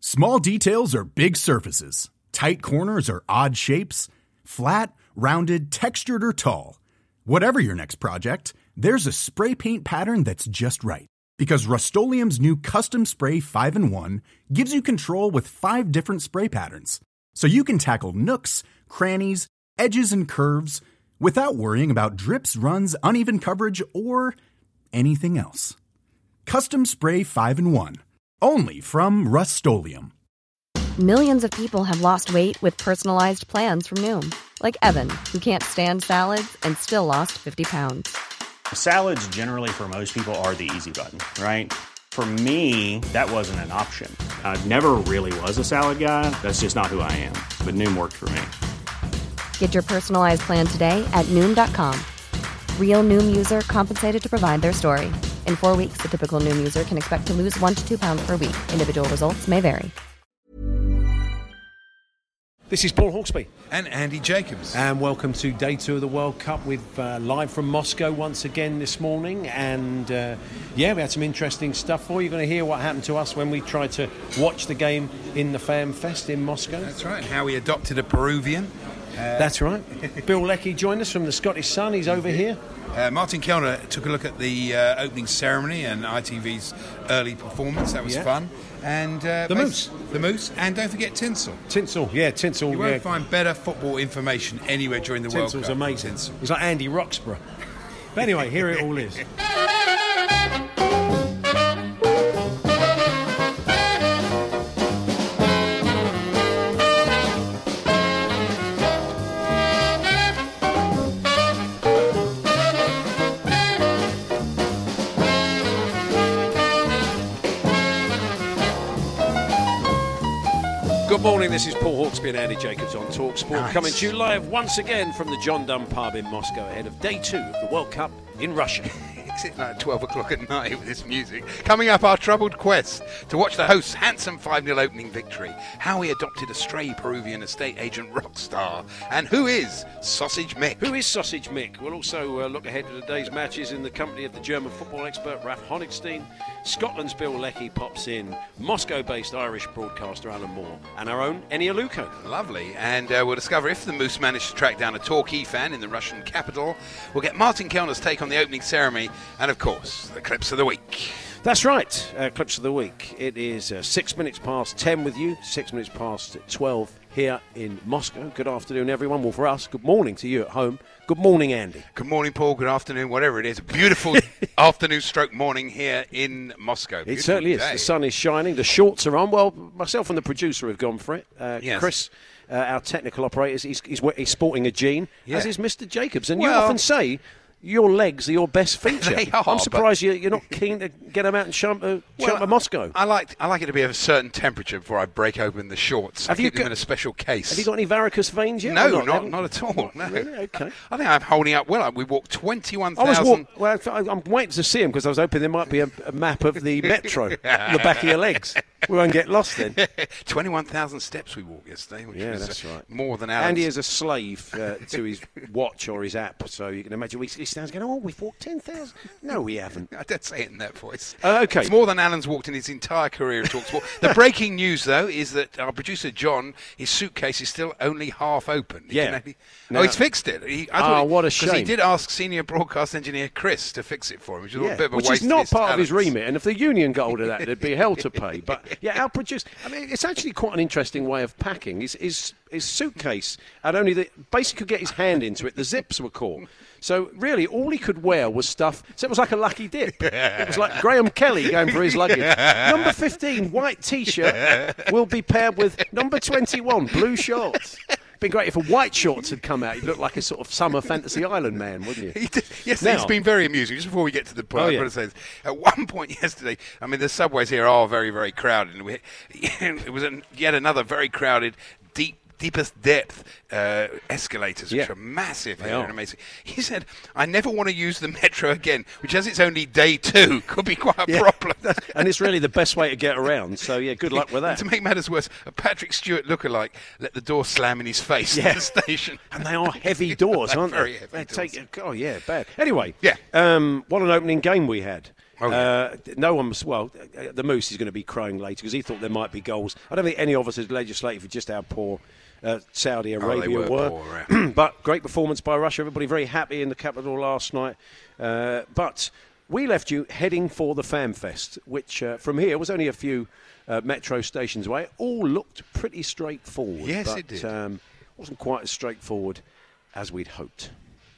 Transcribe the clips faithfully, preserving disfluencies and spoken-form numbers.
Small details are big surfaces. Tight corners are odd shapes. Flat, rounded, textured, or tall. Whatever your next project, there's a spray paint pattern that's just right. Because Rust-Oleum's new Custom Spray five in one gives you control with five different spray patterns. So you can tackle nooks, crannies, edges, and curves without worrying about drips, runs, uneven coverage, or anything else. Custom Spray five in one. Only from Rust-Oleum. Millions of people have lost weight with personalized plans from Noom. Like Evan, who can't stand salads and still lost fifty pounds. Salads generally for most people are the easy button, right? For me, that wasn't an option. I never really was a salad guy. That's just not who I am. But Noom worked for me. Get your personalized plan today at Noom dot com. Real Noom user compensated to provide their story. In four weeks, the typical Noom user can expect to lose one to two pounds per week. Individual results may vary. This is Paul Hawksby. And Andy Jacobs. And welcome to day two of the World Cup with uh, live from Moscow once again this morning. And uh, yeah, we had some interesting stuff for you. You're going to hear what happened to us when we tried to watch the game in the Fan Fest in Moscow. That's right, how we adopted a Peruvian. Uh, That's right. Bill Leckie joined us from the Scottish Sun. He's over here. Uh, Martin Kellner took a look at the uh, opening ceremony and I T V's early performance. That was yeah. fun. And uh, the Moose. The Moose. And don't forget Tinsel. Tinsel, yeah, Tinsel. You won't yeah. find better football information anywhere during the Tinsel's World Cup. Tinsel's amazing. Tinsel. He's like Andy Roxburgh. But anyway, here it all is. Good morning, this is Paul Hawksby and Andy Jacobs on TalkSport, nice. Coming to you live once again from the John Dunn pub in Moscow ahead of day two of the World Cup in Russia. It's like twelve o'clock at night with this music. Coming up, our troubled quest to watch the host's handsome five nil opening victory, how he adopted a stray Peruvian estate agent rock star, and who is Sausage Mick? Who is Sausage Mick? We'll also uh, look ahead to today's matches in the company of the German football expert Ralph Honigstein. Scotland's Bill Leckie pops in, Moscow-based Irish broadcaster Alan Moore, and our own Ennio Luco. Lovely, and uh, we'll discover if the Moose managed to track down a Torquay fan in the Russian capital. We'll get Martin Kellner's take on the opening ceremony, and of course, the clips of the week. That's right, uh, clips of the week. It is uh, six minutes past ten with you, six minutes past twelve here in Moscow. Good afternoon, everyone. Well, for us, good morning to you at home. Good morning, Andy. Good morning, Paul. Good afternoon, whatever it is. A beautiful afternoon stroke morning here in Moscow. Beautiful it certainly day. is. The sun is shining. The shorts are on. Well, myself and the producer have gone for it. Uh, yes. Chris, uh, our technical operator, he's, he's, he's sporting a jean, yeah. as is Mister Jacobs. And well, you often say your legs are your best feature. They are, I'm surprised you're, you're not keen to get them out and show them to, well, to Moscow. I like I like it to be of a certain temperature before I break open the shorts. Have I you keep them got, in a special case. Have you got any varicose veins yet? No, not, not, not at all. No. Really? Okay. I think I'm holding up well. We walked twenty-one thousand. I was walk, well, I'm waiting to see them because I was hoping there might be a, a map of the metro on the back of your legs. We won't get lost then. twenty-one thousand steps we walked yesterday, which yeah, was that's uh, right. more than Alan's. Andy is a slave uh, to his watch or his app, so you can imagine he stands going, oh, we've walked ten thousand. No, we haven't. I don't say it in that voice. Uh, okay. It's more than Alan's walked in his entire career at TalkSport. The breaking news, though, is that our producer, John, his suitcase is still only half open. He yeah. He, no. Oh, he's fixed it. He, I oh, he, what a shame. Because he did ask senior broadcast engineer Chris to fix it for him, which is yeah. a bit of a which waste is not of his part talents. of his remit. And if the union got hold of that, there'd be hell to pay. But, yeah, our producer, I mean, it's actually quite an interesting way of packing. His, his, his suitcase had only the, basically could get his hand into it. The zips were caught. So, really, all he could wear was stuff. So it was like a lucky dip. It was like Graham Kelly going for his luggage. Number fifteen, white T-shirt, will be paired with number twenty-one, blue shorts. It'd been great if a white shorts had come out. You'd look like a sort of summer fantasy island man, wouldn't you? He did, yes, now, it's been very amusing. Just before we get to the point, oh, I've yeah. got to say this. At one point yesterday, I mean, the subways here are very, very crowded. And we, it was an, yet another very crowded, deep, deepest depth uh, escalators, which yeah. are massive they here are. and amazing. He said, I never want to use the metro again, which as it's only day two, could be quite a yeah. problem. And it's really the best way to get around, so yeah, good luck with that. And to make matters worse, a Patrick Stewart lookalike let the door slam in his face yeah. at the station. And they are heavy doors, aren't very they? Heavy they doors. take, oh, yeah, bad. Anyway, yeah. um, what an opening game we had. Oh, yeah. uh, no one was, well, the Moose is going to be crowing later because he thought there might be goals. I don't think any of us has legislated for just how poor uh, Saudi Arabia oh, they were. were. Poor, yeah. But great performance by Russia. Everybody very happy in the capital last night. Uh, but we left you heading for the FanFest, which uh, from here was only a few uh, metro stations away. It all looked pretty straightforward. Yes, but, it did. Um, wasn't quite as straightforward as we'd hoped.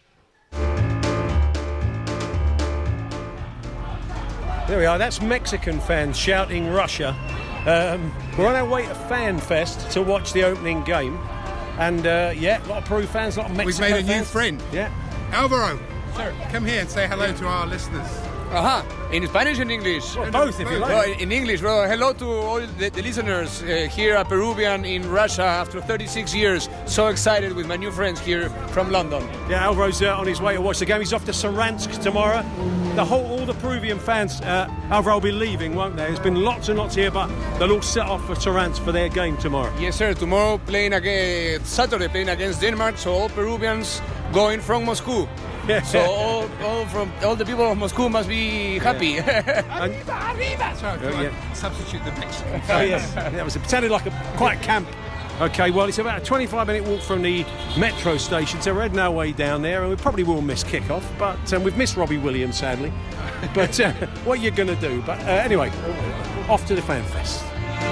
There we are, that's Mexican fans shouting Russia. Um, we're on our way to FanFest to watch the opening game. And uh, yeah, a lot of Peru fans, a lot of Mexican We've made a fans. new friend. Yeah. Alvaro, sir, come here and say hello to our listeners. Uh-huh. In Spanish and English? Well, both, if you like. No, in, in English. Well, hello to all the, the listeners uh, here at Peruvian in Russia after thirty-six years. So excited with my new friends here from London. Yeah, Alvaro's uh, on his way to watch the game. He's off to Saransk tomorrow. The whole, all the Peruvian fans, uh, Alvaro will be leaving, won't they? There's been lots and lots here, but they'll all set off for Saransk for their game tomorrow. Yes, sir. Tomorrow playing against Saturday playing against Denmark. So all Peruvians going from Moscow. Yeah. So all, all from all the people of Moscow must be happy. And, Sorry, Oh, yeah. substitute the Mexican. oh, yes. That was, it sounded like a quite camp. Okay, well, it's about a twenty-five minute walk from the metro station, so we're heading our way down there, and we probably will miss kick-off, but um, we've missed Robbie Williams, sadly. But uh, what are you going to do? But uh, anyway, off to the FanFest.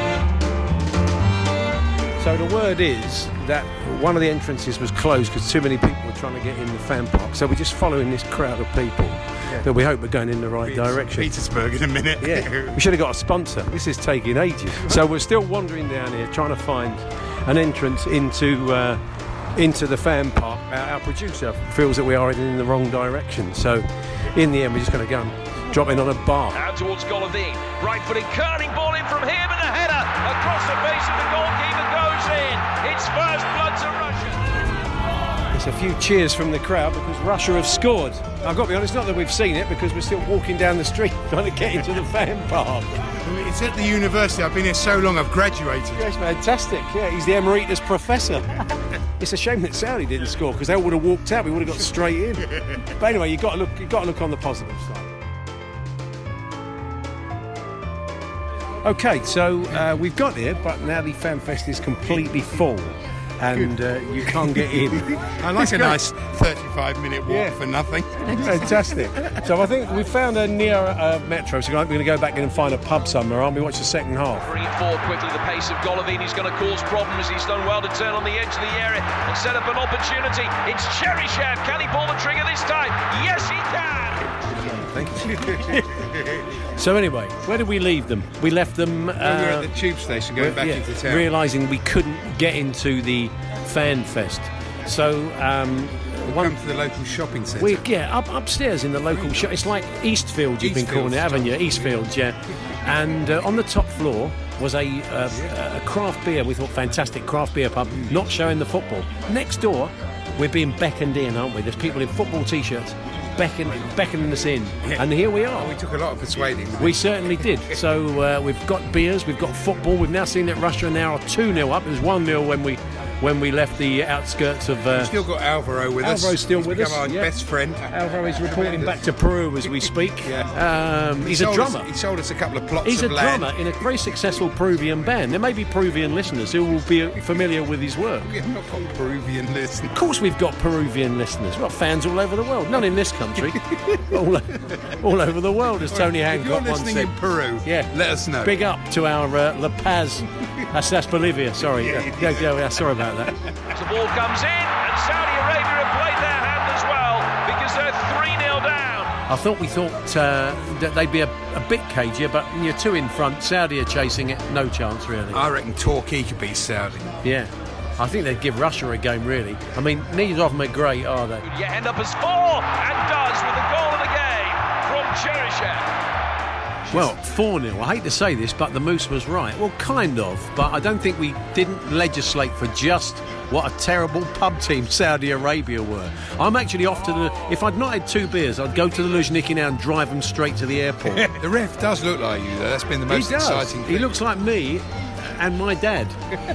So the word is that one of the entrances was closed because too many people were trying to get in the fan park, so we're just following this crowd of people yeah. that we hope are going in the right direction. Petersburg in a minute. Yeah, we should have got a sponsor. This is taking ages. So we're still wandering down here trying to find an entrance into uh, into the fan park. Our, our producer feels that we are heading in the wrong direction. So in the end, we're just going to go and drop in on a bar. Out towards Golovin. Right-footed curling ball in from him and a header across the face of the goalkeeper goes in. It's first blood to Russia. There's a few cheers from the crowd because Russia have scored. I've got to be honest, not that we've seen it because we're still walking down the street trying to get into the fan park. It's at the university. I've been here so long, I've graduated. That's fantastic. Yeah, he's the emeritus professor. It's a shame that Saudi didn't score because they would have walked out. We would have got straight in. But anyway, you got to look. You got to look on the positive side. Okay, so uh, we've got here, but now the FanFest is completely full, and uh, you can't get in. I like a nice thirty-five minute walk Yeah. for nothing. Fantastic. So I think we found a near uh, metro, so we're going to go back in and find a pub somewhere, aren't we? Watch the second half. Bring it forward quickly, the pace of Golovin is going to cause problems. He's done well to turn on the edge of the area and set up an opportunity. It's Cheryshev. Can he pull the trigger this time? Yes, he can. Thank you. So anyway, where did we leave them? We left them. Uh, we were at the tube station going back yeah, into town. realising we couldn't get into the FanFest. So um, one. Come to the local shopping centre. We, yeah, up upstairs in the local shop. It's like Eastfield, you've been calling it, haven't you? Eastfield, yeah. And uh, on the top floor was a, uh, a craft beer. We thought fantastic craft beer pub, not showing the football. Next door, we're being beckoned in, aren't we? There's people in football t-shirts beckoning, beckoning us in, Yeah. and here we are. Oh, we took a lot of persuading. We certainly did. So uh, we've got beers, we've got football. We've now seen that Russia now are two nil up. It was one nil when we when we left the outskirts of. Uh, We've still got Alvaro with us. Alvaro's still He's with become us, our yeah. best friend. Alvaro is reporting back to Peru as we speak. Yeah. Um, He he's a sold drummer. Us, he sold us a couple of plots He's a of land. drummer in a very successful Peruvian band. There may be Peruvian listeners who will be familiar with his work. We have not got Peruvian listeners. Of course we've got Peruvian listeners. We've got fans all over the world. None in this country. all, all over the world, as Tony If Hancock you're once listening said. in Peru, Yeah. let us know. Big up to our uh, La Paz. That's, that's Bolivia, sorry. Yeah, Yeah, yeah, yeah, sorry about that. The ball comes in, and Saudi Arabia have played their hand as well because they're three nil down. I thought we thought uh, that they'd be a, a bit cagier, but you're two in front. Saudi are chasing it. No chance, really. I reckon Torquay could beat Saudi. Yeah. I think they'd give Russia a game, really. I mean, neither of them are great, are they? Could yet end up as four, and does with the goal of the game from Cheryshev. Well, four nil. I hate to say this, but the Moose was right. Well, kind of, but I don't think we didn't legislate for just what a terrible pub team Saudi Arabia were. I'm actually off to the... If I'd not had two beers, I'd go to the Luzhniki now and drive them straight to the airport. The ref does look like you, though. That's been the most he does. exciting thing. He looks like me and my dad,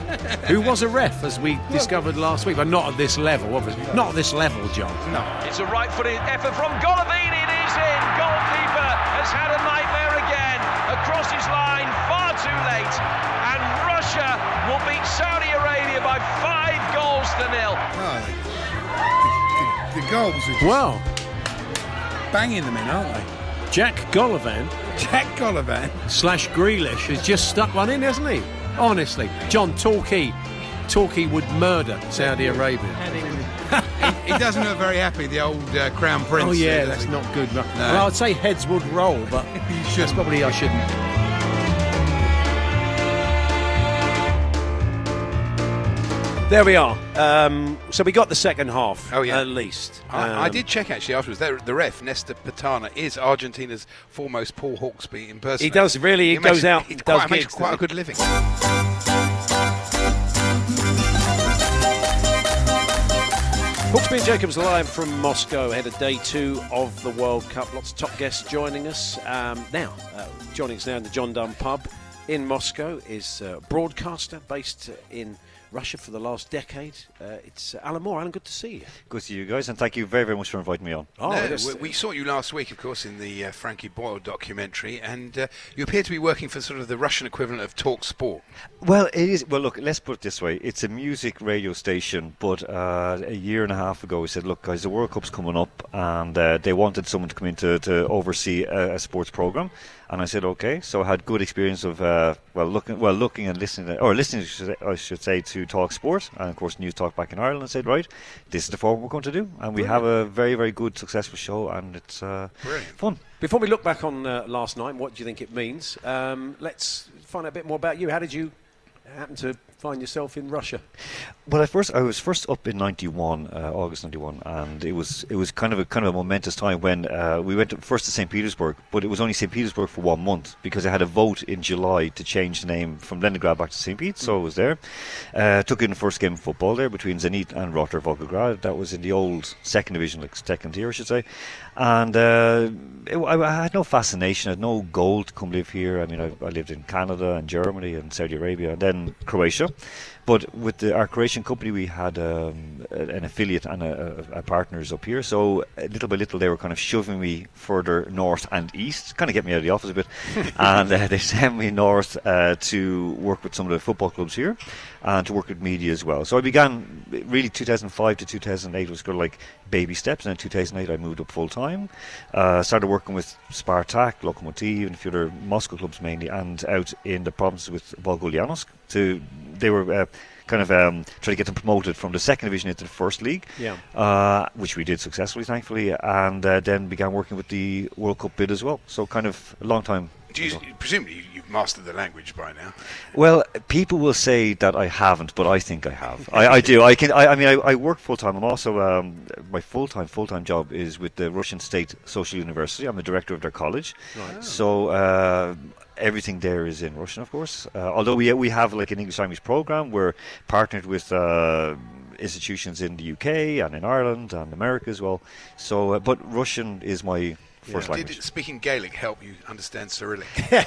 who was a ref, as we discovered last week, but not at this level, obviously. Not at this level, John. It's a right-footed effort from Golovin. It is in. Goalkeeper has had a left, and Russia will beat Saudi Arabia by five goals to nil. Oh, the, the, the goals are just Well, banging them in, aren't they? Jack Gollivan Jack Gollivan. slash Grealish has just stuck one in, hasn't he? Honestly, John Torquay, Torquay would murder Saudi Arabia. He doesn't look very happy, the old uh, Crown Prince. Oh yeah, there, that's does he? not good. Well, I'd say heads would roll, but that's probably I shouldn't. There we are. Um, so we got the second half, Oh, yeah. at least. I, I Um, did check actually afterwards. The, the ref, Nestor Patana, is Argentina's foremost Paul Hawksby impersonator. He does, really, he makes- goes out He and quite, does makes gigs, quite a doesn't good living. Hawksby and Jacobs live from Moscow ahead of day two of the World Cup. Lots of top guests joining us. Um, now, uh, joining us now in the John Dunn pub in Moscow is a broadcaster based in Russia for the last decade. Uh, it's uh, Alan Moore. Alan, good to see you. Good to see you guys, and thank you very, very much for inviting me on. Oh, No, that's- we, we saw you last week, of course, in the uh, Frankie Boyle documentary, and uh, you appear to be working for sort of the Russian equivalent of Talk Sport. Well, it is. Well, look, let's put it this way: it's a music radio station. But uh, a year and a half ago, we said, "Look, guys, the World Cup's coming up, and uh, they wanted someone to come in to, to oversee a, a sports program." And I said, "Okay." So I had good experience of uh, well, looking, well, looking and listening, or listening, I should say, to Talk Sport, and of course, News Talk back in Ireland. And said, "Right, this is the form we're going to do," and we have a very, very good, successful show, and it's uh, fun. Before we look back on uh, last night, what do you think it means? Um, let's find out a bit more about you. How did you happen to find yourself in Russia? Well, at first, I was first up in ninety-one, uh, August ninety-one, and it was it was kind of a kind of a momentous time when uh, we went to, first to Saint Petersburg, but it was only Saint Petersburg for one month because they had a vote in July to change the name from Leningrad back to Saint Pete, so I was there. Uh, took in the first game of football there between Zenit and Rotor Volgograd. That was in the old second division, like second tier, I should say. And uh, it, I, I had no fascination, I had no goal to come live here. I mean, I, I lived in Canada and Germany and Saudi Arabia and then Croatia. But with the, our Croatian company, we had um, an affiliate and a, a, a partners up here. So uh, little by little, they were kind of shoving me further north and east, kind of get me out of the office a bit. And uh, they sent me north uh, to work with some of the football clubs here and to work with media as well. So I began, really two thousand five to two thousand eight was kind of like baby steps. And in two thousand eight, I moved up full time. Uh, started working with Spartak, Lokomotiv, and a few other Moscow clubs mainly, and out in the provinces with Volgolyanovsk. To they were uh, kind of um, trying to get them promoted from the second division into the first league, Yeah. uh, which we did successfully, thankfully, and uh, then began working with the World Cup bid as well. So kind of a long time. Do you, presumably you- you've mastered the language by now. Well, people will say that I haven't, but I think I have. I, I do. I can. I, I mean, I, I work full time. I'm also um, my full time full time job is with the Russian State Social University. I'm the director of their college. Right. So uh, everything there is in Russian, of course. Uh, although we we have like an English language program, we're partnered with uh, institutions in the U K and in Ireland and America as well. So, uh, but Russian is my first Did language. speaking Gaelic help you understand Cyrillic?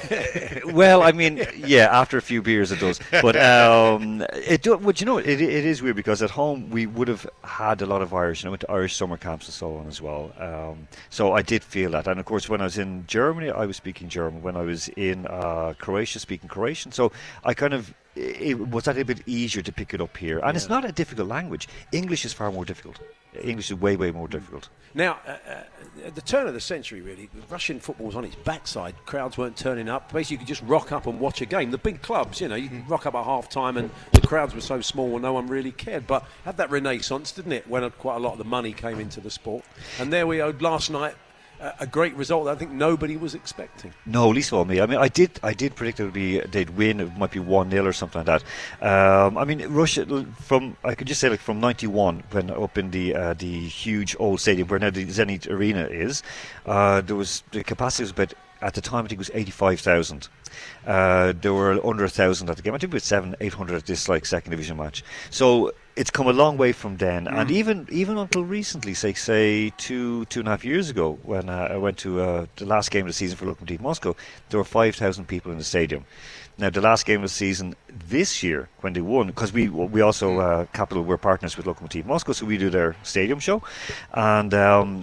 Well, I mean, yeah, after a few beers it does. But um, it do, well, you know, it, it is weird because at home we would have had a lot of Irish, and I went to Irish summer camps and so on as well. Um, so I did feel that. And of course, when I was in Germany, I was speaking German. When I was in uh, Croatia, speaking Croatian. So I kind of, it was that a bit easier to pick it up here. And it's not a difficult language. English is far more difficult. English is way, way more difficult. Now, uh, uh, at the turn of the century, really, Russian football was on its backside. Crowds weren't turning up. Basically, you could just rock up and watch a game. The big clubs, you know, you could rock up at half-time and the crowds were so small no one really cared. But had that renaissance, didn't it, when quite a lot of the money came into the sport. And there we are last night, uh, a great result that I think nobody was expecting. No, least of all me. I mean, I did, I did predict it would be they'd win. It might be one nil or something like that. Um, I mean, Russia from I could just say like from ninety-one when up in the uh, the huge old stadium where now the Zenit Arena is, uh, there was the capacity was about at the time I think it was eighty-five thousand. Uh, there were under a thousand at the game. I think it was seven, eight hundred at this like second division match. So it's come a long way from then, mm. and even even until recently, say say two two and a half years ago, when uh, I went to uh, the last game of the season for Lokomotiv Moscow, there were five thousand people in the stadium. Now, the last game of the season this year, when they won, because we we also uh, Capital we're partners with Lokomotiv Moscow, so we do their stadium show, and um,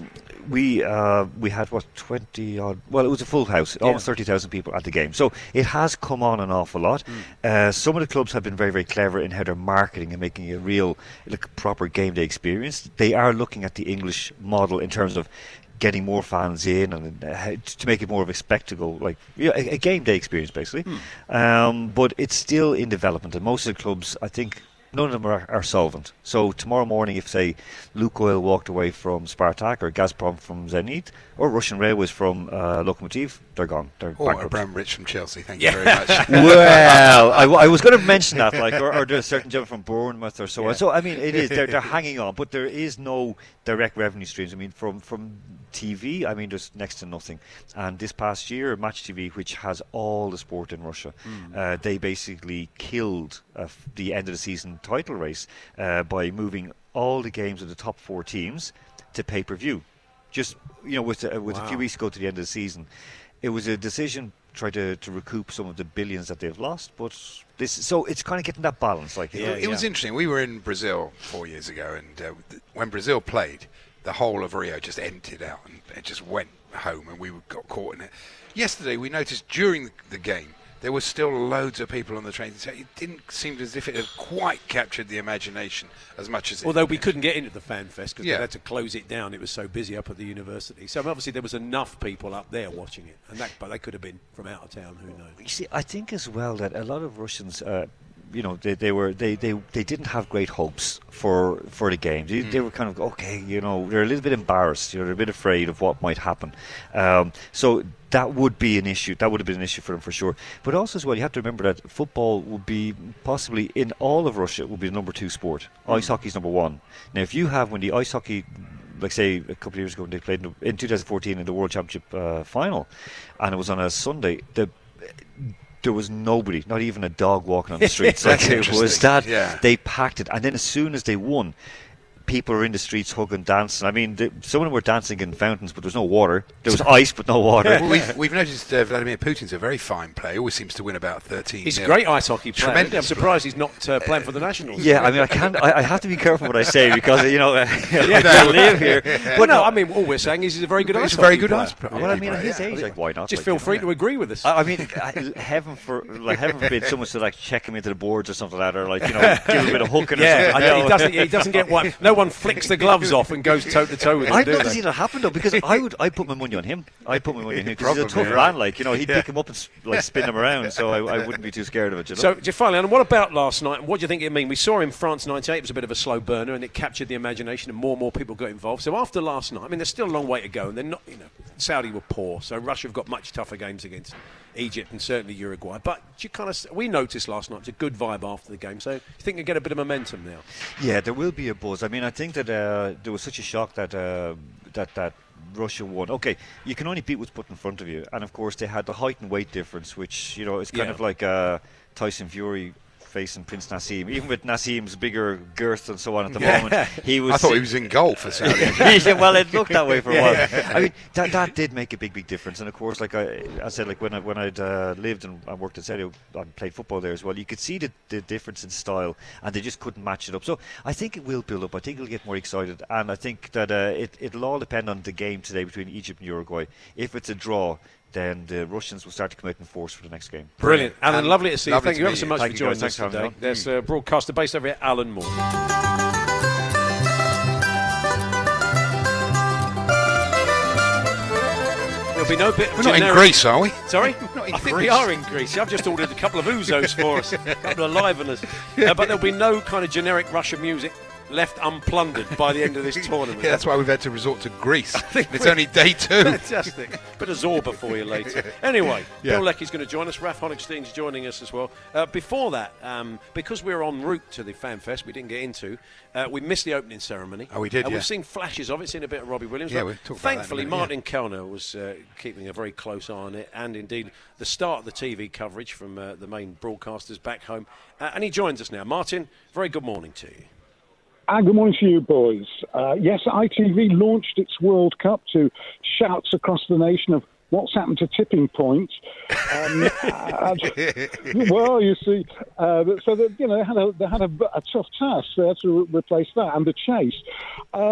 we uh, we had what twenty odd. Well, it was a full house, yeah. almost thirty thousand people at the game. So it has come on an awful lot. Mm. Uh, some of the clubs have been very very clever in how they're marketing and making a real, like, proper game day experience. They are looking at the English model in terms of getting more fans in and uh, to make it more of a spectacle, like, you know, a, a game day experience basically. Mm. Um, but it's still in development, and most of the clubs, I think, none of them are, are solvent. So tomorrow morning, if, say, Lukoil walked away from Spartak, or Gazprom from Zenit, or Russian Railways from uh, Lokomotiv, they're gone. They're or bankrupt. Abramovich from Chelsea. Thank yeah. you very much. Well, I, w- I was going to mention that, like, or, or there's a certain gentleman from Bournemouth or so yeah. on. So I mean, it is they're, they're hanging on, but there is no direct revenue streams. I mean, from from T V, I mean, there's next to nothing. And this past year, Match T V, which has all the sport in Russia, mm. uh, they basically killed uh, f- the end of the season title race uh, by moving all the games of the top four teams to pay-per-view. Just, you know, with uh, with wow. a few weeks ago to the end of the season, it was a decision to try to, to recoup some of the billions that they've lost. But this, so it's kind of getting that balance. Like, yeah, it, it yeah. was interesting. We were in Brazil four years ago, and uh, th- when Brazil played, the whole of Rio just emptied out and it just went home, and we got caught in it. Yesterday, we noticed during the game there were still loads of people on the train. So it didn't seem as if it had quite captured the imagination as much as it Although did. we couldn't get into the Fan Fest because yeah. they had to close it down. It was so busy up at the university. So obviously there was enough people up there watching it, and that, but they could have been from out of town. Who knows? You see, I think as well that a lot of Russians, uh, you know, they, they were they, they, they didn't have great hopes for for the game. They, mm. they were kind of okay, you know, they're a little bit embarrassed. You know, they're a bit afraid of what might happen. Um, so. That would be an issue. That would have been an issue for them for sure. But also as well, you have to remember that football would be possibly in all of Russia would be the number two sport. Mm. Ice hockey is number one. Now, if you have when the ice hockey, like say a couple of years ago when they played in, in twenty fourteen in the World Championship uh, final, and it was on a Sunday, the there was nobody, not even a dog walking on the streets. Like it was that yeah. they packed it, and then as soon as they won, people were in the streets hugging, dancing. I mean, the, some of them were dancing in fountains, but there was no water. There was ice, but no water. Well, we've, we've noticed uh, Vladimir Putin's a very fine player. He always seems to win about thirteen. He's a great ice hockey player. Tremendous. I'm surprised he's not uh, playing for the Nationals. Yeah, I mean, I can't. I, I have to be careful what I say because you know uh, yeah, I live here. But no, I mean, all we're saying is he's a very good he's ice a very hockey good player. ice player. Well, I mean, at his yeah. age, like, why not? Just like, feel you know, free yeah. to agree with us. I, I mean, I, heaven for like heaven forbid someone to like check him into the boards or something like that, or like you know, give him a bit of hooking. Yeah, or something. I, he doesn't. He doesn't get one. No one flicks the gloves off and goes toe to toe with him. I'd do love to they? see that happen though, because I would. I put my money on him. I put my money on him because he's a tough yeah. man. Like you know, he'd pick him up and like spin him around. So I, I wouldn't be too scared of it. You know? So, just finally, and what about last night? And what do you think it mean? We saw in France ninety-eight, it was a bit of a slow burner, and it captured the imagination, and more and more people got involved. So after last night, I mean, there's still a long way to go, and they're not. You know, Saudi were poor, so Russia have got much tougher games against Egypt and certainly Uruguay. But you kind of we noticed last night it's a good vibe after the game. So you think you get a bit of momentum now? Yeah, there will be a buzz. I mean, I think that uh, there was such a shock that uh, that that Russia won. Okay, you can only beat what's put in front of you, and of course they had the height and weight difference, which you know is kind yeah. of like uh, Tyson Fury facing Prince Nassim. Even with Nassim's bigger girth and so on at the yeah. moment, he was. I thought he was in goal for Saudi. yeah, well, it looked that way for a while. Yeah. I mean, that that did make a big, big difference. And of course, like I, I said, like when I when I'd uh, lived and I worked in Saudi, I played football there as well. You could see the, the difference in style, and they just couldn't match it up. So I think it will build up. I think it'll get more excited, and I think that uh, it it'll all depend on the game today between Egypt and Uruguay. If it's a draw, then the Russians will start to come out in force for the next game. Brilliant. Alan, Alan lovely to see you. lovely Thank to you ever meet so you. much Thank for you joining guys. us Thanks for having today. me on. There's a broadcaster based over at Alan Moore. There'll be no bit of We're not in generic- Greece, are we? Sorry? Not in I think Greece. we are in Greece. I've just ordered a couple of ouzos for us, a couple of liveners. Uh, but there'll be no kind of generic Russian music left unplundered by the end of this tournament. Yeah, that's why we've had to resort to Greece. It's we- only day two. Fantastic. Bit of Zorba for you later. Anyway, Yeah. Bill Leckie's going to join us. Raf Honigstein's joining us as well. Uh, before that, um, because we were en route to the Fan Fest, we didn't get into, uh, we missed the opening ceremony. Oh, we did, uh, yeah. We've seen flashes of it, seen a bit of Robbie Williams. Yeah, but we'll talk about that in a thankfully, minute, Martin Kellner was uh, keeping a very close eye on it, and indeed the start of the T V coverage from uh, the main broadcasters back home. Uh, and he joins us now. Martin, very good morning to you. Ah, good morning to you, boys. Uh, yes, I T V launched its World Cup to shouts across the nation of what's happened to Tipping Point. Um, uh, well, you see, uh, so that, you know they had a they had a, a tough task there to re- replace that and the chase. Um,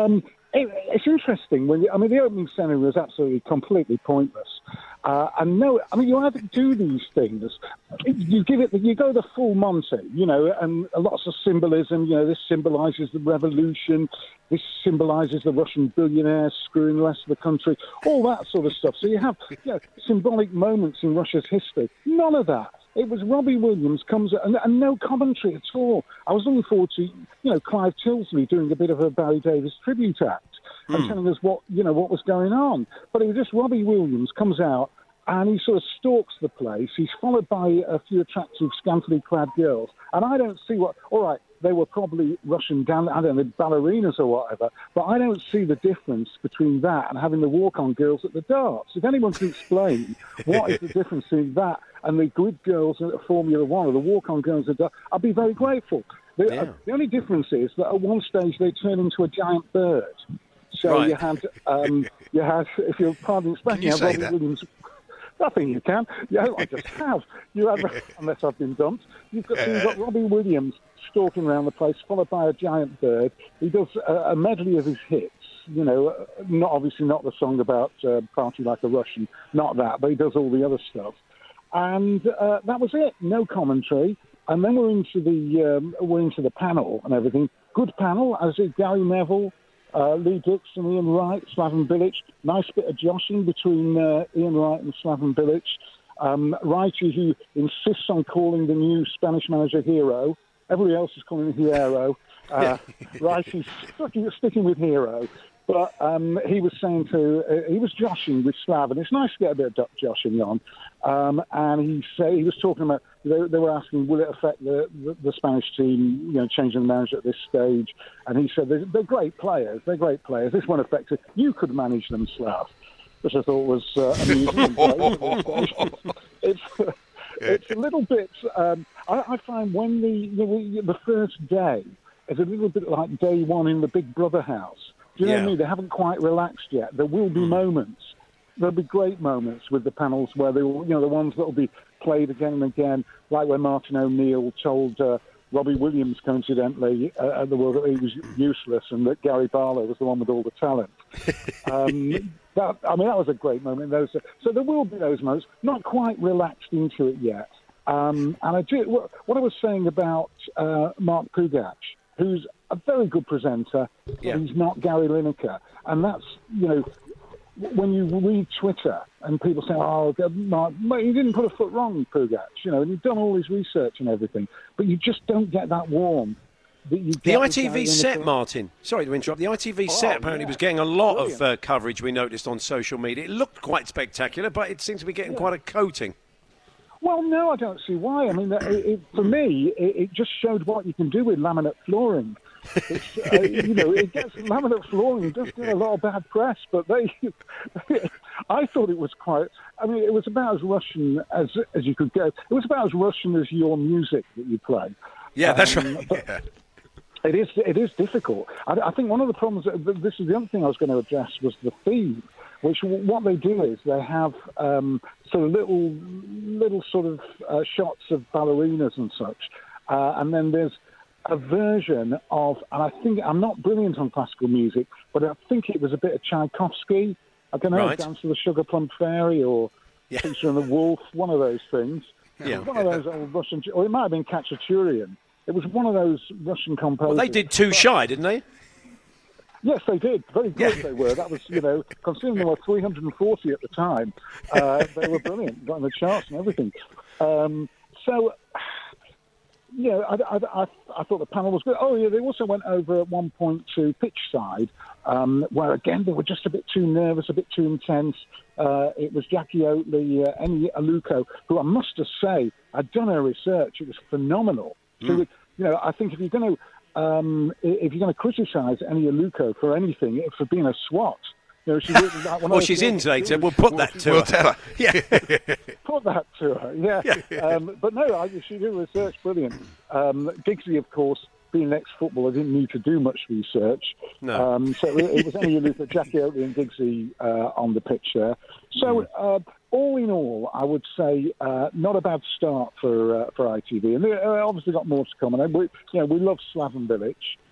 it, it's interesting. When you, I mean, the opening ceremony was absolutely completely pointless. Uh, and no, I mean, you either do these things, you give it, you go the full Monty, you know, and lots of symbolism. You know, this symbolises the revolution, this symbolises the Russian billionaires screwing the rest of the country, all that sort of stuff. So you have, you know, symbolic moments in Russia's history. None of that. It was Robbie Williams comes and, and no commentary at all. I was looking forward to, you know, Clive Tilsley doing a bit of a Barry Davis tribute act mm. and telling us what, you know, what was going on. But it was just Robbie Williams comes out and he sort of stalks the place. He's followed by a few attractive, scantily clad girls. And I don't see what, all right, they were probably Russian, dan- I don't know, ballerinas or whatever, but I don't see the difference between that and having the walk-on girls at the darts. If anyone can explain what is the difference between that and the good girls at Formula One or the walk-on girls at the darts, I'd be very grateful. The, yeah. uh, the only difference is that at one stage they turn into a giant bird. So right. you had, um, you had, if you're pardon the expression, Can you you say had Robbie that? Williams. I think you can. Yeah, I just have. You have, unless I've been dumped. You've got, so you've got Robbie Williams stalking around the place, followed by a giant bird. He does a, a medley of his hits. You know, not obviously not the song about uh, "Party Like a Russian," not that, but he does all the other stuff. And uh, that was it. No commentary. And then we're into the um, we're into the panel and everything. Good panel, as is Gary Neville. Uh, Lee Dixon, Ian Wright, Slaven Bilic. Nice bit of joshing between uh, Ian Wright and Slaven Bilic. Um, Wrighty, who insists on calling the new Spanish manager Hero. Everybody else is calling him Hero. Uh, Wrighty's sticking, sticking with Hero. But um, he was saying to, uh, he was joshing with Slaven. It's nice to get a bit of joshing on. Um, and he said, he was talking about, they, they were asking, will it affect the, the, the Spanish team, you know, changing the manager at this stage? And he said, they're, they're great players, they're great players. This won't affect it. You could manage them, Slav. Which I thought was uh, amusing. it's, it's a little bit, um, I, I find when the, the, the first day is a little bit like day one in the Big Brother house. Do you know yeah. what I mean? They haven't quite relaxed yet. There will be mm. moments. There'll be great moments with the panels where they will, you know, the ones that will be played again and again, like when Martin O'Neill told uh, Robbie Williams, coincidentally, uh, at the World that he was useless and that Gary Barlow was the one with all the talent. Um, that, I mean, that was a great moment. Those, so there will be those moments. Not quite relaxed into it yet. Um, and I do, what, what I was saying about uh, Mark Pugac, who's a very good presenter, yeah. but he's not Gary Lineker. And that's, you know, when you read Twitter and people say, oh, Mark, he didn't put a foot wrong, Pugac, you know, and he's done all his research and everything, but you just don't get that warmth. That you get the I T V set, Martin, sorry to interrupt, the I T V oh, set apparently yeah. was getting a lot Brilliant. of uh, coverage, we noticed on social media. It looked quite spectacular, but it seems to be getting yeah. quite a coating. Well, no, I don't see why. I mean, it, it, for me, it, it just showed what you can do with laminate flooring. It's, uh, you know, it gets laminate flooring. It does get a lot of bad press, but they, I thought it was quite. I mean, it was about as Russian as as you could get. It was about as Russian as your music that you play. Yeah, that's um, right. But yeah. It is. It is difficult. I, I think one of the problems. This is the other thing I was going to address was the theme. Which what they do is they have um, sort of little, little sort of uh, shots of ballerinas and such, uh, and then there's a version of, and I think I'm not brilliant on classical music, but I think it was a bit of Tchaikovsky. I don't know, right. Dance of the Sugar Plum Fairy or yeah. Peter and the Wolf, one of those things. Yeah. One of those old Russian, or it might have been Khachaturian. It was one of those Russian composers. Well, they did Too Shy, didn't they? Yes, they did. Very good yeah. they were. That was, you know, considering they were three hundred forty at the time, uh, they were brilliant, got on the charts and everything. Um, so, you know, I, I, I, I thought the panel was good. Oh, yeah, they also went over at one point to pitch side, um, where, again, they were just a bit too nervous, a bit too intense. Uh, it was Jackie Oatley, uh, Eni Aluko, who I must just say, I'd done her research. It was phenomenal. Mm. So, you know, I think if you're going to Um, if you're going to criticise Eni Aluko for anything, it's for being a swat. You know, she really, like, well, she's in later. We'll put that to we'll her. Tell her. Yeah. Put that to her, yeah. Um, but no, I, she did research brilliant. Um, Giggsy, of course, being an ex-footballer, didn't need to do much research. No. Um, so it, it was Eni Aluko, Jackie Oatley and Giggsy uh, on the pitch there. So uh, all in all, I would say uh, not a bad start for uh, for I T V. And they uh, obviously got more to come. And we, you know, we love Slaven Bilic.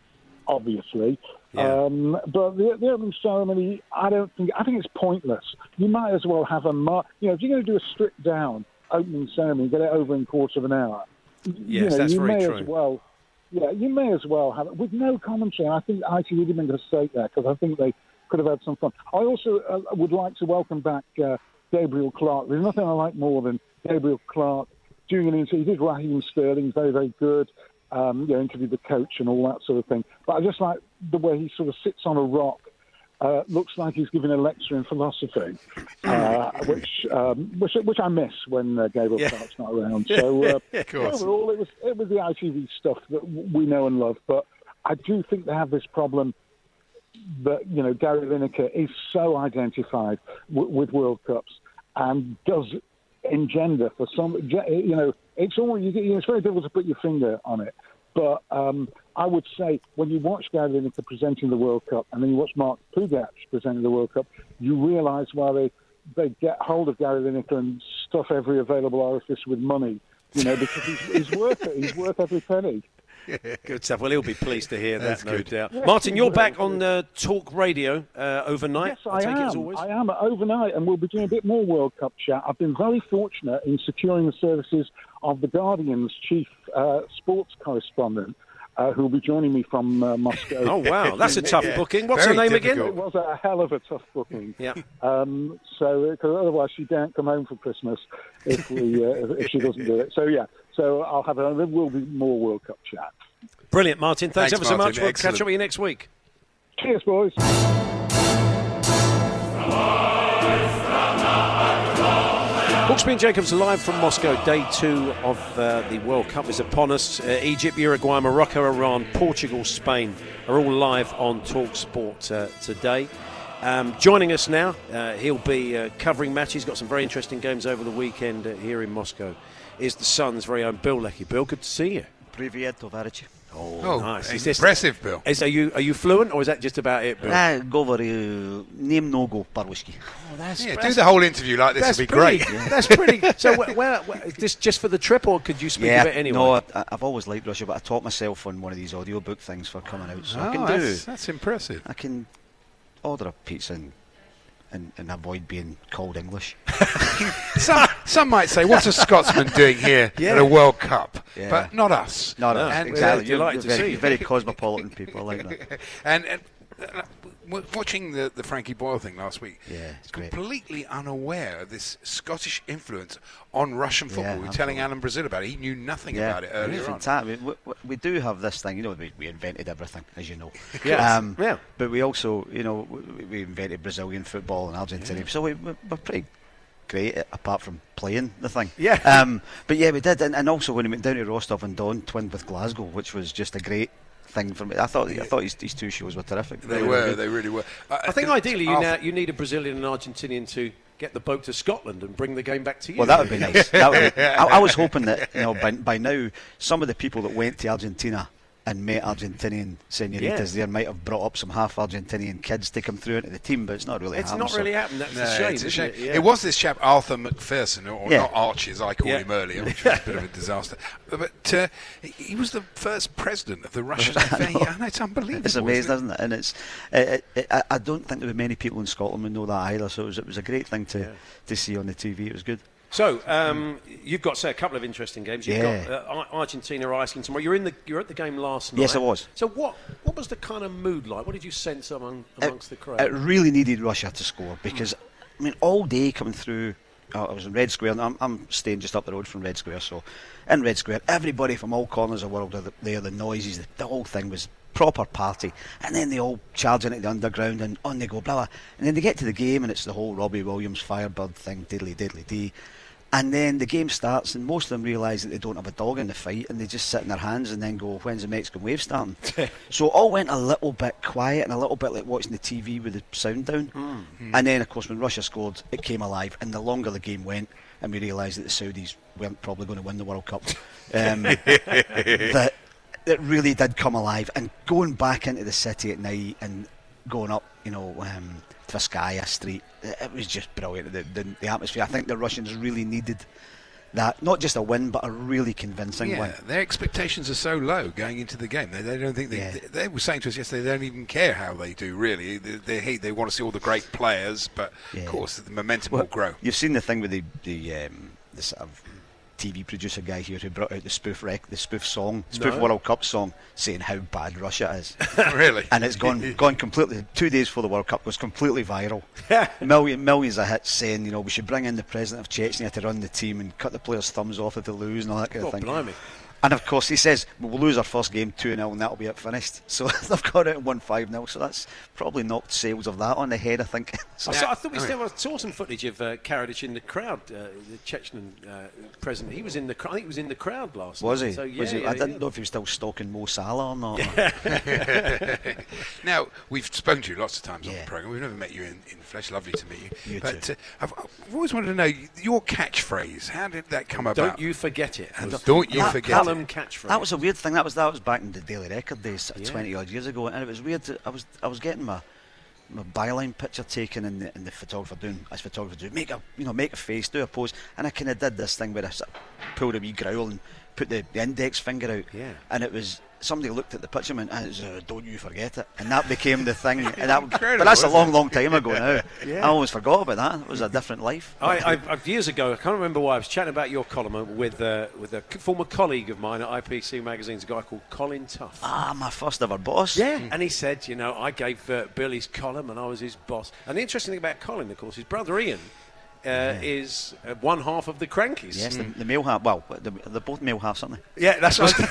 obviously. Yeah. Um, but the, the opening ceremony, I don't think. I think it's pointless. You might as well have a mar- You know, if you're going to do a stripped down opening ceremony, get it over in a quarter of an hour. Yes, you know, that's you very may true. As well, yeah, you may as well have it with no commentary. I think I T V did make a mistake there because I think they could have had some fun. I also uh, would like to welcome back uh, Gabriel Clark. There's nothing I like more than Gabriel Clark doing an interview. He did Raheem Sterling, very, very good. Um, you know, interviewed the coach and all that sort of thing. But I just like the way he sort of sits on a rock. Uh, looks like he's giving a lecture in philosophy, uh, which, um, which which I miss when uh, Gabriel Yeah. Clark's not around. So uh, Of course. overall, it was it was the I T V stuff that w- we know and love. But I do think they have this problem that, you know, Gary Lineker is so identified w- with World Cups and does engender for some, you know, it's all you, you know, it's very difficult to put your finger on it. But um, I would say when you watch Gary Lineker presenting the World Cup and then you watch Mark Pugac presenting the World Cup, you realise why they they get hold of Gary Lineker and stuff every available orifice with money, you know, because he's, he's worth it. He's worth every penny. Good stuff. Well, he'll be pleased to hear that, That's no good. doubt. Yes, Martin, you're he's back very on uh, Talk Radio uh, overnight. Yes, I I take it as am. always. I am overnight, and we'll be doing a bit more World Cup chat. I've been very fortunate in securing the services of the Guardian's chief uh, sports correspondent, uh, who will be joining me from uh, Moscow. Oh, wow. That's a tough Yeah. booking. What's Very her name difficult. It was a hell of a tough booking. Yeah. Um, so, because otherwise she daren't come home for Christmas if we uh, if she doesn't do it. So yeah. So I'll have a, there will be more World Cup chat. Brilliant, Martin. Thanks, Thanks, ever so Martin. much. We'll Excellent. catch up with you next week. Cheers, boys. Hawksby and Jacobs live from Moscow. Day two of uh, the World Cup is upon us. Uh, Egypt, Uruguay, Morocco, Iran, Portugal, Spain are all live on Talk Sport uh, today. Um, joining us now, uh, he'll be uh, covering matches. Got some very interesting games over the weekend uh, here in Moscow. Is the Sun's very own Bill Leckie. Bill, good to see you. Привет, товарищи. Oh, Oh, nice. Is this, impressive, Bill. is, are you are you fluent, or is that just about it, Bill? Я говорю немного по-русски. Oh, that's, Yeah, do that's- the whole interview like this That's would be pretty, great. That's pretty. So, where, where, where, is this just for the trip, or could you speak Yeah, a bit anyway? no, I, I've always liked Russia, but I taught myself on one of these audiobook things for coming out, so I Oh, can do. that's, that's impressive. I can order a pizza and, and, and avoid being called English. Some, some might say, what's a Scotsman doing here Yeah. at a World Cup? Yeah. But not us. No, no, And, exactly. you're delighted You're to very, see. very cosmopolitan people. I like that. and, and uh, w- watching the, the Frankie Boyle thing last week, Yeah, it's great. completely unaware of this Scottish influence on Russian football. Yeah, we were telling absolutely. Alan Brazil about it. He knew nothing Yeah, about it earlier on. fantastic. We, we, we do have this thing, you know, we, we invented everything, as you know. Yes. Um, Yeah. But we also, you know, we, we invented Brazilian football and Argentina. So we, we, we're pretty great at, apart from playing the thing. Yeah. Um, but yeah, we did. And, and also when we went down to Rostov and Don, twinned with Glasgow, which was just a great thing for me. I thought I thought his, these two shows were terrific. They Really were, good. they really were. Uh, I think uh, ideally you, Arthur- now, you need a Brazilian and Argentinian to get the boat to Scotland and bring the game back to you. Well, that would be nice. That would be, I, I was hoping that, you know, by, by now some of the people that went to Argentina and met Argentinian senoritas Yeah. there might have brought up some half Argentinian kids to come through into the team, but it's not really It's happened. not really happened. That's No, a shame. it's a isn't shame. It? Yeah. It was this chap Arthur McPherson, or Yeah. not Archie as I called Yeah. him earlier, which was a bit of a disaster. But uh, he was the first president of the Russian F A. know. I know, it's unbelievable. It's amazing, isn't isn't it? And it's, it, it, I I don't think there were many people in Scotland who know that either. So it was, it was a great thing to, Yeah. to see on the T V. It was good. So um, you've got say a couple of interesting games. You've Yeah. got uh, Ar- Argentina, Iceland tomorrow. You're in the you're at the game last night. Yes, I was. So what what was the kind of mood like? What did you sense among amongst the crowd? It really needed Russia to score because, I mean, all day coming through. Uh, I was in Red Square, and I'm, I'm staying just up the road from Red Square. So, in Red Square, everybody from all corners of the world are there. The noises, the, the whole thing was proper party. And then they all charge into the underground and on they go, blah blah. And then they get to the game, and it's the whole Robbie Williams Firebird thing, diddly diddly dee. And then the game starts, and most of them realise that they don't have a dog in the fight, and they just sit in their hands and then go, when's the Mexican wave starting? So it all went a little bit quiet and a little bit like watching the T V with the sound down. Mm. And then, of course, when Russia scored, it came alive, and the longer the game went, and we realised that the Saudis weren't probably going to win the World Cup, um, that it really did come alive. And going back into the city at night and going up, you know, um, Tverskaya Street, it was just brilliant. The, the, the atmosphere. I think the Russians really needed that not just a win, but a really convincing yeah, win. Their expectations are so low going into the game. They, they don't think they, Yeah. they. They were saying to us yesterday they don't even care how they do. Really, they they, hate, they want to see all the great players, but Yeah. of course the momentum Well, will grow. You've seen the thing with the the, um, the sort of T V producer guy here who brought out the spoof rec, the spoof song, spoof No. World Cup song, saying how bad Russia is. Really? And it's gone gone completely. Two days before the World Cup, was completely viral. Million millions of hits saying, you know, we should bring in the president of Chechnya to run the team and cut the players' thumbs off if they lose and all that kind Oh, of thing. blimey. And of course, he says we'll lose our first game two nil and that'll be it finished. So they've got it and won five nil. So that's probably knocked sales of that on the head, I think. So I, saw, I thought we still saw some footage of uh, Karadzic in the crowd, uh, the Chechen uh, president. He was in the crowd. I think he was in the crowd last was night. he? So, yeah, was he? yeah, I didn't yeah. know if he was still stalking Mo Salah or not. Now, we've spoken to you lots of times on Yeah. the programme. We've never met you in, in flesh. Lovely to meet you. You but too. Uh, I've, I've always wanted to know your catchphrase. How did that come about? Don't you forget it. And don't you That- forget Callum it. catchphrase. That was a weird thing. That was that was back in the Daily Record days, sort of Yeah. twenty odd years ago, and it was weird. To, I was I was getting my my byline picture taken, and the, and the photographer doing as photographer do make a you know make a face, do a pose, and I kind of did this thing where I sort of pulled a wee growl and put the, the index finger out, Yeah. and it was. Somebody looked at the picture and went, "Ah, it's, uh, don't you forget it," and that became the thing. And that, Incredible, but that's a isn't long, it? long time ago now. Yeah. I almost forgot about that. It was a different life. I, I, I, years ago, I can't remember why, I was chatting about your column with uh, with a c- former colleague of mine at I P C Magazine, a guy called Colin Tuff. Ah, my first ever boss. Yeah, and he said, you know, I gave uh, Bill his column and I was his boss. And the interesting thing about Colin, of course, his brother Ian uh, is uh, one half of the Crankies. Yes, the, the male half. Well, they're, they're both male halves, aren't they? Yeah, that's right.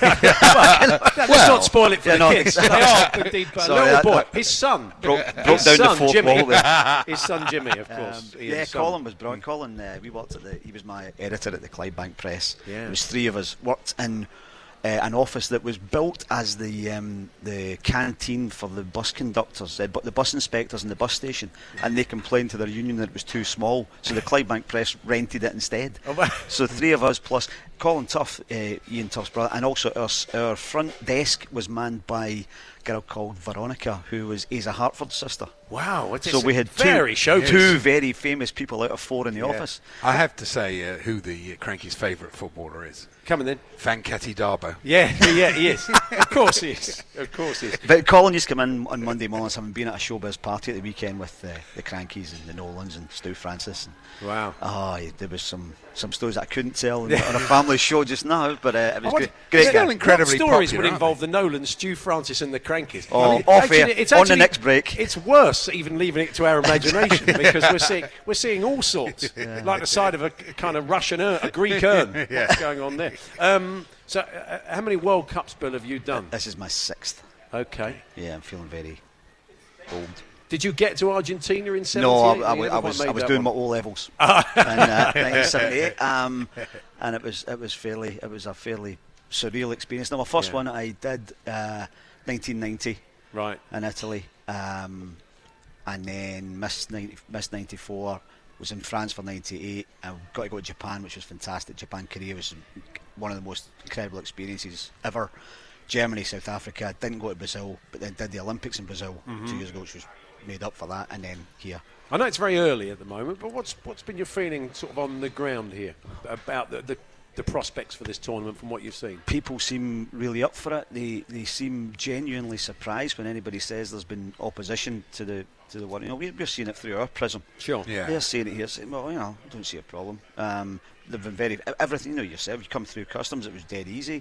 Let's not spoil it for yeah, the no, kids. They are indeed. But Sorry, little that- boy, that- his son, Broke, his broke down son the fourth Jimmy, wall there. his son Jimmy, of Um, course. Ian's yeah, son. Colin was brilliant. Colin, uh, we worked at the. He was my editor at the Clydebank Press. Yeah. There was three of us worked in uh, an office that was built as the um, the canteen for the bus conductors, uh, but the bus inspectors in the bus station, and they complained to their union that it was too small, so the Clydebank Press rented it instead. Oh, wow. So three of us plus Colin Tuff, uh, Ian Tuff's brother, and also our, s- our front desk was manned by a girl called Veronica, who was Asa Hartford's sister. Wow, it's So we had two, very showbiz. two very famous people out of four in the Yeah. office. I have to say uh, who the uh, Crankies' favourite footballer is. Coming then. Fankati Darbo. Yeah, yeah, he is. Of course he is. Of course he is. But Colin used to come in on Monday mornings, having been at a showbiz party at the weekend with uh, the Crankies and the Nolans and Stu Francis. And, Wow. oh, yeah, there was some, some stories that I couldn't tell on, on a family show just now, but uh, it was what- great. Great still guy. incredibly What stories popular, would aren't involve the Nolans, Stu Francis, and the Crankies? Oh, off actually, air, it's on the actually- next break. It's worse even leaving it to our imagination because we're seeing we're seeing all sorts, like the side of a kind of Russian urn, a Greek urn. What's going on there? Um, so, uh, how many World Cups, Bill, have you done? This is my sixth. Okay. Yeah, I'm feeling very old. Did you get to Argentina in seventy-eight? No, I, I, You I never was made I was that doing one? my O levels in uh, nineteen seventy-eight, um, and it was it was fairly it was a fairly surreal experience. Now, my first Yeah. one I did uh, nineteen ninety Right. in Italy, um, and then missed ninety, missed ninety-four. Was in France for ninety-eight. I got to go to Japan, which was fantastic. Japan Korea was one of the most incredible experiences ever. Germany, South Africa. Didn't go to Brazil, but then did the Olympics in Brazil Mm-hmm. two years ago, which was made up for that, and then here. I know it's very early at the moment, but what's what's been your feeling sort of on the ground here about the, the the prospects for this tournament from what you've seen? People seem really up for it. They they seem genuinely surprised when anybody says there's been opposition to the to the one. You know, we, we're seeing it through our prism. Sure. Yeah. They're seeing it here, saying, well, you know, I don't see a problem. Um, they've been very everything. You know yourself. You come through customs. It was dead easy.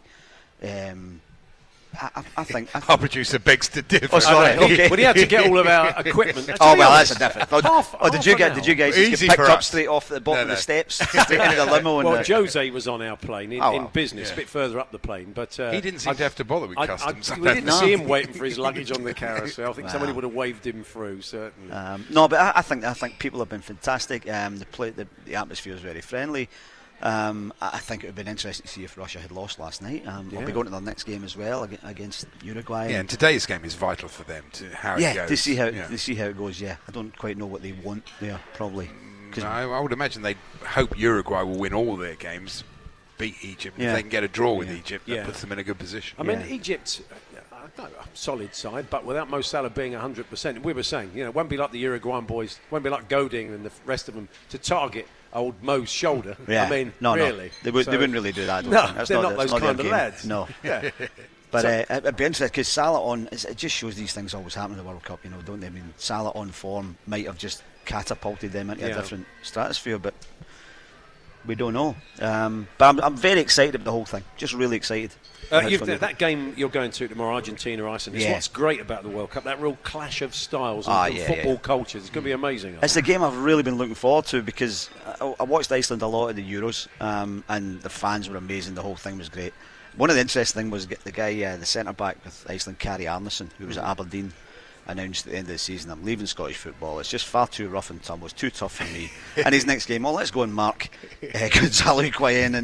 Um, I, I, I think. I Our producer begs to differ. Oh, sorry. Okay. Well, he had to get all of our equipment. To Oh be well, honest, that's a different. Oh, half- oh, did half you an get? hour. Did you guys just Easy get for picked up us. straight off the bottom No, of no. the steps, straight into the limo? And Well, the, Jose was on our plane in, Oh, in well. business, Yeah. a bit further up the plane, but uh, He didn't seem I- to have to bother with I, customs. I, we didn't No. see him waiting for his luggage on the carousel. I think Wow. somebody would have waved him through, certainly. Um, no, but I, I think I think people have been fantastic. Um, the play, the, the atmosphere is very friendly. Um, I I think it would have been interesting to see if Russia had lost last night. Um, I'll Yeah. be going to their next game as well ag- against Uruguay. Yeah, and today's game is vital for them to how yeah, it goes. to see how Yeah. to see how it goes. Yeah, I don't quite know what they want there. Probably. 'Cause- No, I, I would imagine they hope Uruguay will win all their games, beat Egypt. Yeah. If they can get a draw with Yeah. Egypt, Yeah. that puts them in a good position. I mean, Yeah. Egypt, uh, I don't know, solid side, but without Mo Salah being one hundred percent, we were saying, you know, it won't be like the Uruguayan boys, won't be like Godin and the rest of them to target old Mo's shoulder. Yeah. I mean, no, really. No. They, would, so, they wouldn't really do that. I don't no, think. That's they're not, not that's those not kind their of game. lads. No. Yeah. But so, uh, it'd be interesting because Salah on, it just shows these things always happen in the World Cup, you know, don't they? I mean, Salah on form might have just catapulted them into yeah. a different stratosphere, but we don't know. Um, but I'm, I'm very excited about the whole thing. Just really excited. Uh, you've, that game you're going to tomorrow, Argentina, Iceland, is yeah. what's great about the World Cup, that real clash of styles and, ah, and yeah, football yeah. cultures. It's going to be amazing. It's the game I've really been looking forward to because I, I watched Iceland a lot at the Euros, um, and the fans were amazing. The whole thing was great. One of the interesting things was the guy, uh, the centre-back with Iceland, Kari Arnason, who was at Aberdeen, announced at the end of the season, I'm leaving Scottish football. It's just far too rough and tumble. It's too tough for me. And his next game, well, let's go and mark uh, Gonzalo Higuain.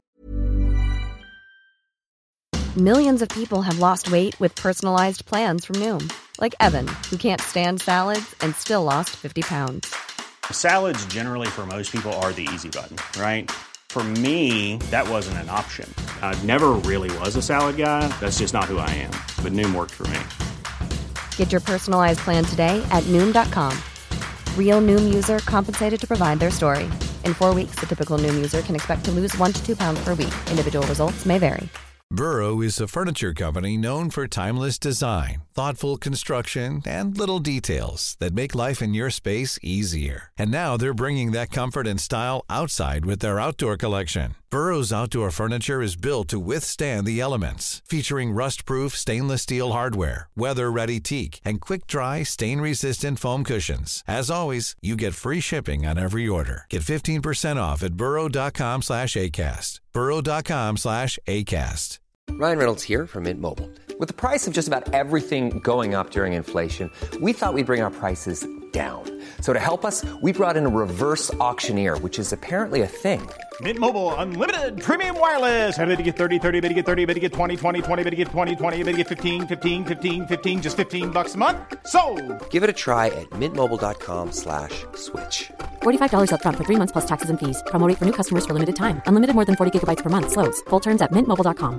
Millions of people have lost weight with personalized plans from Noom. Like Evan, who can't stand salads and still lost fifty pounds. Salads generally for most people are the easy button, right? For me, that wasn't an option. I never really was a salad guy. That's just not who I am. But Noom worked for me. Get your personalized plan today at Noom dot com. Real Noom user compensated to provide their story. In four weeks, the typical Noom user can expect to lose one to two pounds per week. Individual results may vary. Burrow is a furniture company known for timeless design, thoughtful construction, and little details that make life in your space easier. And now they're bringing that comfort and style outside with their outdoor collection. Burrow's outdoor furniture is built to withstand the elements, featuring rust-proof stainless steel hardware, weather-ready teak, and quick-dry, stain-resistant foam cushions. As always, you get free shipping on every order. Get fifteen percent off at burrow.com slash ACAST. burrow.com slash ACAST. Ryan Reynolds here from Mint Mobile. With the price of just about everything going up during inflation, we thought we'd bring our prices down. So to help us, we brought in a reverse auctioneer, which is apparently a thing. Mint Mobile Unlimited Premium Wireless. How to get thirty, thirty, how to get thirty, how to get twenty, twenty, twenty, how to get twenty, twenty, how to get fifteen, fifteen, fifteen, fifteen, just fifteen bucks a month? Sold! Give it a try at mintmobile.com slash switch. forty-five dollars up front for three months plus taxes and fees. Promo rate for new customers for limited time. Unlimited more than forty gigabytes per month. Slows full terms at mint mobile dot com.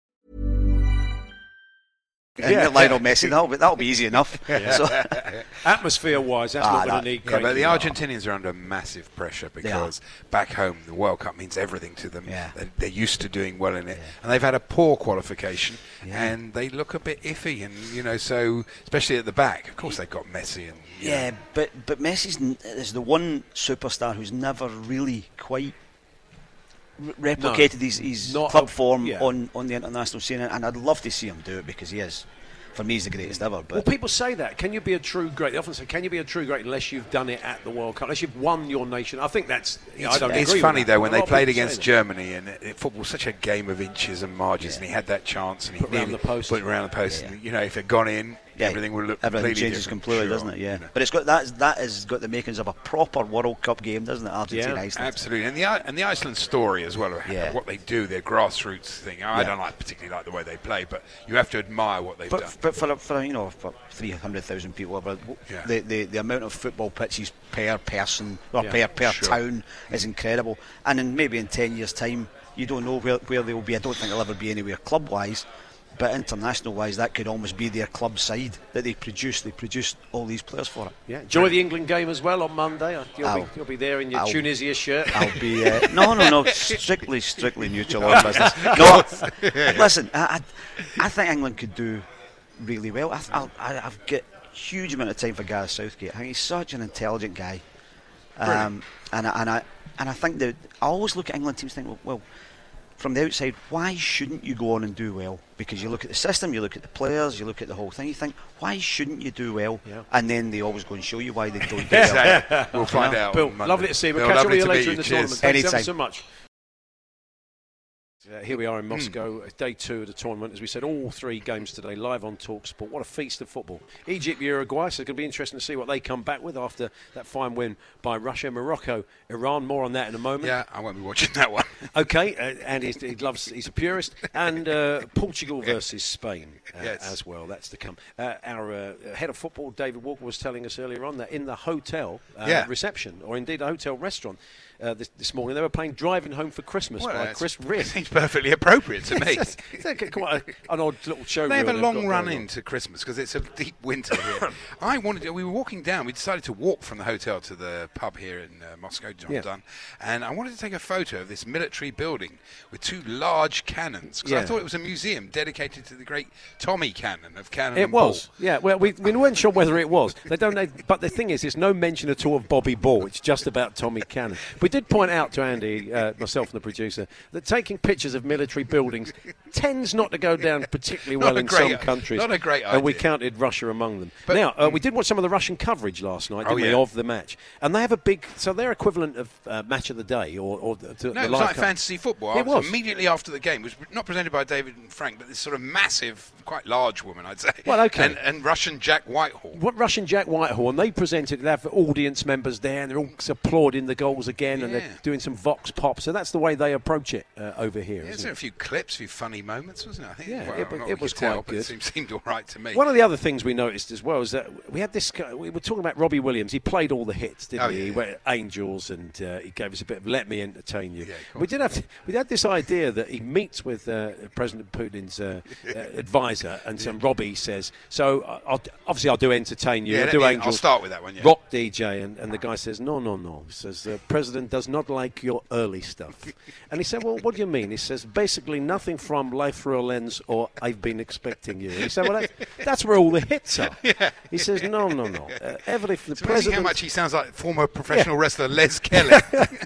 And yeah, Lionel Messi, that'll be, that'll be easy enough. Yeah. So. Atmosphere-wise, that's ah, not going that, to need yeah, great. but the Argentinians are under massive pressure because back home the World Cup means everything to them. Yeah. They're, they're used to doing well in it, yeah. and they've had a poor qualification, yeah. and they look a bit iffy. And you know, so especially at the back, of course they've got Messi and yeah, know. but but Messi's n- is the one superstar who's never really quite replicated no, his, his club a, form yeah. on, on the international scene, and I'd love to see him do it because he is, for me, he's the greatest ever. But well, people say that. Can you be a true great? They often say, can you be a true great unless you've done it at the World Cup, unless you've won your nation? I think that's. You know, it's I don't it's agree funny with though that. when A they played against that. Germany, and it, it, football's such a game of inches and margins, yeah. and he had that chance, and he put around the post, put it around the post, yeah. and you know if it had gone in. Yeah, everything will look everything completely changes different, completely, sure. doesn't it? Yeah, you know. but it's got that that has got the makings of a proper World Cup game, doesn't it? Argentina, yeah, Iceland, absolutely, and the and the Iceland story as well. Yeah. What they do, their grassroots thing. I yeah. don't like particularly like the way they play, but you have to admire what they've but, done. But for for you know for three hundred thousand people, yeah. the, the the amount of football pitches per person or yeah. per per sure. town is incredible. And in maybe in ten years' time, you don't know where where they will be. I don't think they'll ever be anywhere club wise. But international-wise, that could almost be their club side that they produce. They produce all these players for it. Yeah, enjoy the England game as well on Monday. You'll, be, you'll be there in your I'll, Tunisia shirt. I'll be uh, no, no, no, strictly, strictly neutral on business. No, listen, I, I, I think England could do really well. I, I'll, I've got a huge amount of time for Gareth Southgate. I think he's such an intelligent guy, um, and I, and I and I think that I always look at England teams and think, well. well from the outside, why shouldn't you go on and do well? Because you look at the system, you look at the players, you look at the whole thing, you think, why shouldn't you do well? Yeah. And then they always go and show you why they don't do well. We'll find out. Bill, lovely to see you. We'll catch up with you later in the tournament. Thanks ever so much. Uh, here we are in Moscow, mm. day two of the tournament. As we said, all three games today live on TalkSport. What a feast of football. Egypt, Uruguay, so it's going to be interesting to see what they come back with after that fine win by Russia. Morocco, Iran, more on that in a moment. Yeah, I won't be watching that one. Okay, uh, and he's, he loves, he's a purist. And uh, Portugal versus Spain uh, yes. as well. That's to come. Uh, our uh, head of football, David Walker, was telling us earlier on that in the hotel uh, yeah. reception, or indeed a hotel restaurant, uh, this, this morning. They were playing Driving Home for Christmas Well, by that's- Chris Rea. Seems perfectly appropriate to me. it's, it's like quite a, an odd little show. They have a reel long they've got run going on. into Christmas because it's a deep winter here. I wanted to, we were walking down. We decided to walk from the hotel to the pub here in uh, Moscow, John Yeah. Dunn, and I wanted to take a photo of this military building with two large cannons because I Yeah. thought it was a museum dedicated to the great Tommy Cannon of Cannon It and Ball. was, yeah. Well, we, we weren't sure whether it was. They don't know, but the thing is, there's no mention at all of Bobby Ball. It's just about Tommy Cannon. We did point out to Andy, uh, myself and the producer, that taking pictures of military buildings tends not to go down particularly well Not a in great- some countries. not a great And we idea. counted Russia among them. But- now, uh, we did watch some of the Russian coverage last night, Oh, didn't we, yeah. of the match. And they have a big, so their equivalent of uh, match of the day, or, or the, the No, it was live like co- fantasy football. It I was, was. immediately after the game. It was not presented by David and Frank, but this sort of massive, quite large woman, I'd say. Well, okay. And, and Russian Jack Whitehall. What Russian Jack Whitehall, and they presented, they have audience members there, and they're all applauding the goals again, and Yeah. they're doing some vox pop. So that's the way they approach it uh, over here. Yeah, isn't there it? a few clips, a few funny moments, wasn't it? I think. Yeah, well, it was- not it we was could tell, quite but good. It seemed, seemed all right to me. One of the other things we noticed as well is that we had this guy, we were talking about Robbie Williams. He played all the hits, didn't Oh, he? yeah, He yeah. went Angels, and uh, he gave us a bit of "Let Me Entertain You." Yeah, of we did have, we had this idea that he meets with uh, President Putin's uh, uh, advisor, and some Robbie says, "So uh, I'll, obviously I'll do Entertain You, Yeah, I'll let do me- I'll Angels, start with that one, yeah. rock D J," and, and the guy says, "No, no, no." He says, "The President does not like your early stuff," and he said, "Well, what do you mean?" He says, "Basically nothing from Life Through a Lens or I've Been Expecting You." And he said, "Well, that, that's where all the hits are." Yeah. He says, "No, no, no. Uh, every the It's amazing president, how much he sounds like former professional wrestler Les Kelly.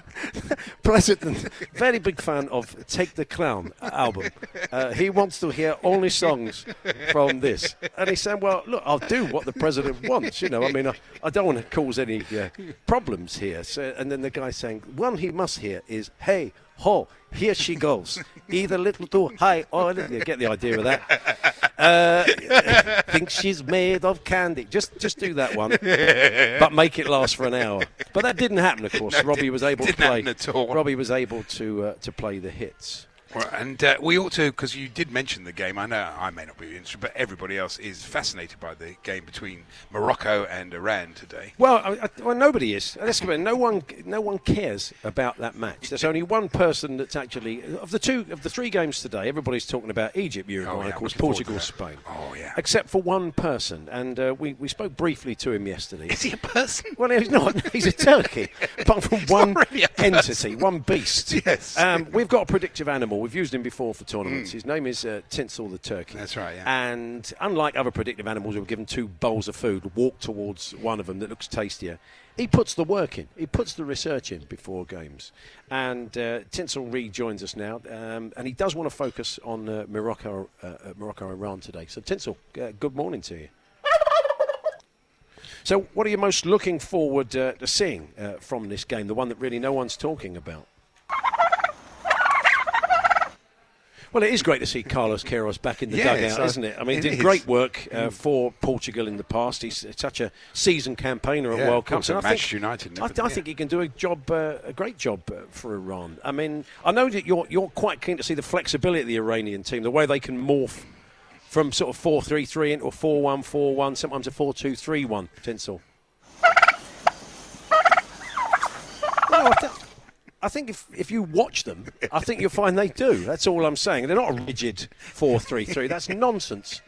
president, very big fan of Take the Clown album. Uh, he wants to hear only songs from this." And he said, "Well, look, I'll do what the president wants. You know, I mean, I, I don't want to cause any uh, problems here." So, and then the guy saying, "One he must hear is, hey, ho, here she goes. Either little too high or little." You get the idea of that. Uh, thinks she's made of candy. Just, just do that one, but make it last for an hour. But that didn't happen, of course. No, Robbie didn't- was able to didn't play. happen at all. Robbie was able to uh, to play the hits. Well, and uh, we ought to, because you did mention the game. I know I may not be interested, but everybody else is fascinated by the game between Morocco and Iran today. Well, I, I, well, nobody is. Let's go. No one, no one cares about that match. There's only one person that's actually of the two of the three games today. Everybody's talking about Egypt, Uruguay, Oh, yeah, of course, looking forward Portugal, to Spain. Oh yeah. Except for one person, and uh, we, we spoke briefly to him yesterday. Is he a person? Well, he's not. He's a turkey. Apart from one not really a person. entity, one beast. Yes. Um, we've got a predictive animal. We've used him before for tournaments. His name is uh, Tinsel the turkey. That's right, yeah. And unlike other predictive animals who are given two bowls of food, walk towards one of them that looks tastier, he puts the work in. He puts the research in before games. And uh, Tinsel rejoins us now, um, and he does want to focus on uh, Morocco, uh, uh, Morocco, Iran today. So Tinsel, uh, good morning to you. So, what are you most looking forward uh, to seeing uh, from this game? The one that really no one's talking about. Well, it is great to see Carlos Queiroz back in the Yeah, dugout, so isn't it? I mean, it did is. great work uh, for Portugal in the past. He's such a seasoned campaigner at Yeah, World of course, Cups. and at I think, Manchester United and I, everything, I yeah. think he can do a job, uh, a great job uh, for Iran. I mean, I know that you're you're quite keen to see the flexibility of the Iranian team, the way they can morph from sort of four three three into a four one four one, sometimes a four two three one. Tinsel. No, I, th- I think if, if you watch them, I think you'll find they do. That's all I'm saying. They're not a rigid four three three. That's nonsense.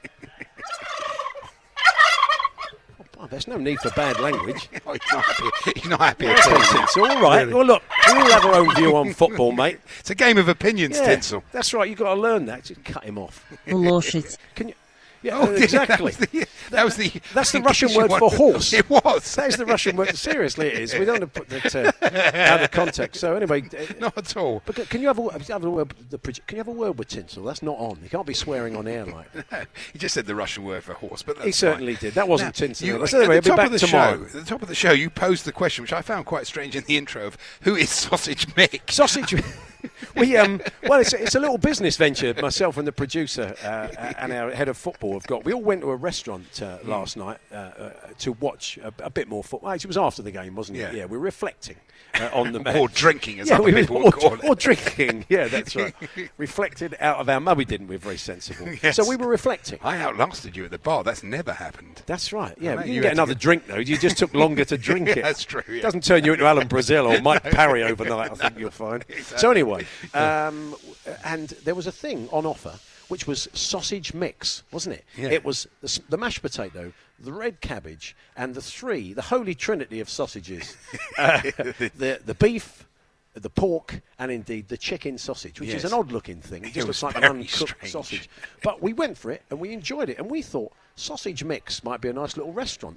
Oh, there's no need for bad language. Oh, he's not happy. He's not happy Yeah, at all. it's all right. Really. Well, look, we all have our own view on football, mate. It's a game of opinions, Yeah, Tinsel. that's right. You've got to learn that. Just cut him off. Bullshit. Can you? Yeah, Oh, exactly. That was the, that was the, That's the in Russian case you word for wondered. horse. It was. That is the Russian word. Seriously, it is. We don't want to put that uh, out of context. So anyway, uh, Not at all. but can you have a, have a word? The, produ- can you have a word with Tinsel? That's not on. You can't be swearing on air like that. No, he just said the Russian word for horse, but that's He certainly fine. did. That wasn't Now, Tinsel. you- So anyway, at he'll the be top back of the tomorrow. show, at the top of the show, you posed the question, which I found quite strange in the intro, of who is Sausage Mick? Sausage. we um, well, it's, it's a little business venture. Myself and the producer uh, and our head of football have got. We all went to a restaurant uh, last night uh, uh, to watch a, a bit more football. Actually, it was after the game, wasn't it? Yeah. Yeah, we were reflecting uh, on the match. Or drinking, as yeah, other we people were, would or, call it. Or drinking. Yeah, that's right. Reflected out of our mud. We didn't. We're very sensible. Yes. So we were reflecting. I outlasted you at the bar. That's never happened. That's right. Yeah, I know, you you didn't get had to another get- drink though. You just took longer to drink Yeah, it. that's true, yeah. Doesn't turn you into Alan Brazil or Mike Parry overnight. I think you'll find. Exactly. So anyway, um, and there was a thing on offer which was sausage mix, wasn't it? Yeah. It was the, s- the mashed potato, the red cabbage, and the three, the holy trinity of sausages: uh, the the beef, the pork, and indeed the chicken sausage, which Yes. is an odd-looking thing. It just It looks was like an very uncooked strange. sausage. But we went for it and we enjoyed it, and we thought sausage mix might be a nice little restaurant.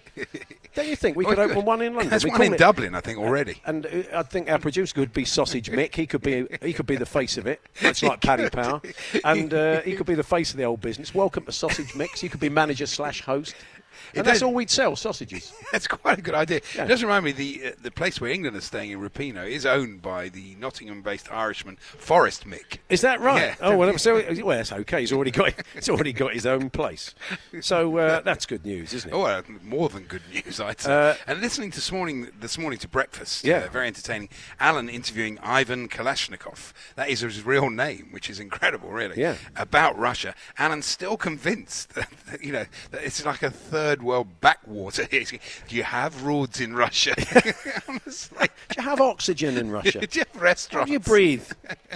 Don't you think we could Well, open one in London? There's We one call in it- Dublin, I think, already. And uh, I think our producer could be Sausage Mick. He could be he could be the face of it. Much like Paddy Power, and uh, he could be the face of the old business. Welcome to Sausage Mix. You could be manager slash host. It And that's does- all we'd sell, sausages. That's quite a good idea. Yeah. It does remind me, the uh, the place where England is staying in Rapino is owned by the Nottingham-based Irishman Forrest Mick. Is that right? Yeah. Oh well, so well, that's okay. He's already got he's already got his own place. So uh, that's good news, isn't it? Oh, uh, more than good news, I'd say. Uh, and listening this morning, this morning to breakfast, Yeah. uh, very entertaining. Alan interviewing Ivan Kalashnikov. That is his real name, which is incredible, really. Yeah. About Russia. Alan's still convinced that, that, you know, that it's like a third world backwater. Do you have roads in Russia? Honestly. Do you have oxygen in Russia? Do you have How restaurants? do you breathe?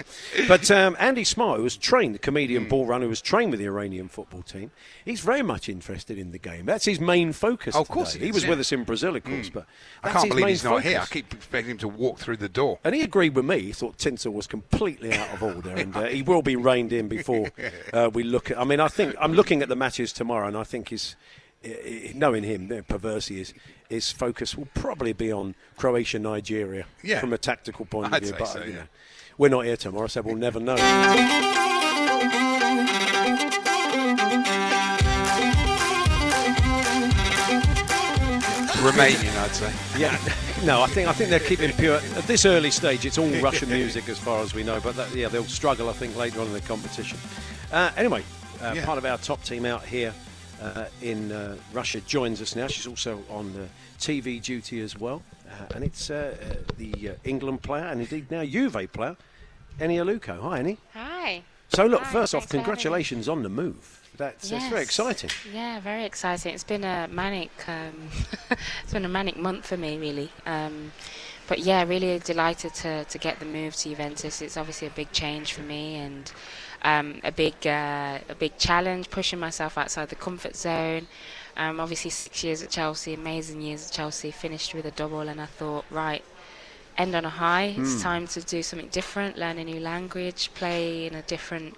But um, Andy Smart, who was trained, the Hmm. comedian ball runner, who was trained with the Iranian football team, he's very much interested in the game. That's his main focus. Oh, of course today. he is, was yeah. with us in Brazil, of course, but I that's can't his believe main he's not here. I focus. keep expecting him to walk through the door. And he agreed with me. He thought Tinsel was completely out of order, and uh, he will be reined in before uh, we look at. I mean, I think I'm looking at the matches tomorrow, and I think his, uh, knowing him, the perverse he is, his focus will probably be on Croatia, Nigeria, Yeah. from a tactical point of I'd view. say But so, you yeah. know, we're not here tomorrow, so we'll never know. Romanian, I'd say. Yeah, no, I think I think they're keeping pure at this early stage. It's all Russian music as far as we know, but that, yeah, they'll struggle, I think, later on in the competition. Uh, anyway, uh, Yeah. part of our top team out here uh, in uh, Russia joins us now. She's also on uh, T V duty as well, uh, and it's uh, uh, the uh, England player and indeed now Juve player, Eni Aluko. Hi, Eni. Hi. So look, Hi, first off, thanks for having me. congratulations on the move. That's, that's very Yes. exciting. Yeah, very exciting. It's been a manic, um, it's been a manic month for me, really. Um, but yeah, really delighted to, to get the move to Juventus. It's obviously a big change for me and um, a big uh, a big challenge, pushing myself outside the comfort zone. Um, obviously, six years at Chelsea, amazing years at Chelsea. Finished with a double, and I thought, right, end on a high. It's Mm. time to do something different, learn a new language, play in a different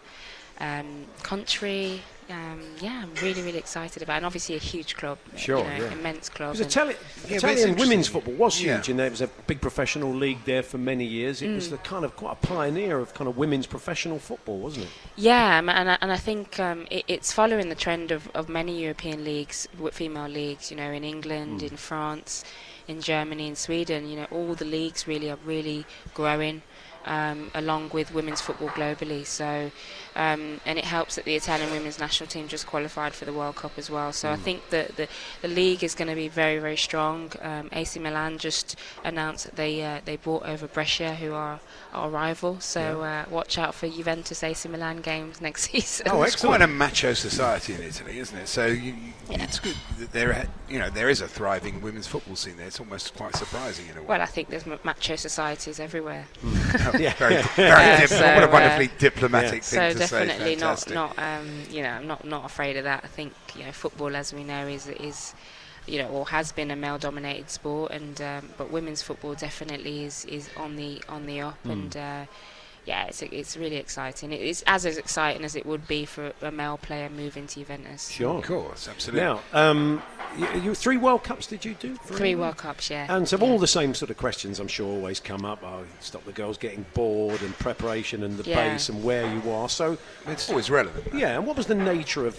um, country. Um, yeah, I'm really, really excited about it. And obviously a huge club, Sure, you know, yeah. immense club. Because and- Itali- Yeah, but it's Italian women's interesting. football was Yeah. huge, and there was a big professional league there for many years. It was Mm. the kind of quite a pioneer of kind of women's professional football, wasn't it? Yeah, um, and I, and I think um, it, it's following the trend of, of many European leagues, with female leagues. You know, in England, Mm. in France, in Germany, in Sweden. You know, all the leagues really are really growing, um, along with women's football globally. So, um, and it helps that the Italian women's national team just qualified for the World Cup as well. So I Mm. think that the the league is going to be very, very strong. Um, A C Milan just announced that they uh, they bought over Brescia, who are our rival. So uh, watch out for Juventus A C Milan games next season. Oh, it's quite a macho society in Italy, isn't it? So you, you, it's good that there, you know, there is a thriving women's football scene there. It's almost quite surprising in a way. Well, I think there's m- macho societies everywhere. Yeah. Very- very Uh, dip- so, what a wonderfully uh, diplomatic so thing to say. definitely not, Fantastic. not, um, you know, I'm not not afraid of that. I think you know, football, as we know, is is, you know, or has been a male-dominated sport, and um, but women's football definitely is is on the on the up, Mm. and. Uh, yeah, it's it's really exciting. It is as as exciting as it would be for a male player moving to Juventus. Sure, of course, absolutely. Now, um, you, you three World Cups did you do? For Three England? World Cups, yeah. And so yeah. all the same sort of questions, I'm sure, always come up. Oh, stop the girls getting bored, and preparation, and the Yeah. base, and where you are. So it's always relevant. Yeah, and what was the nature of that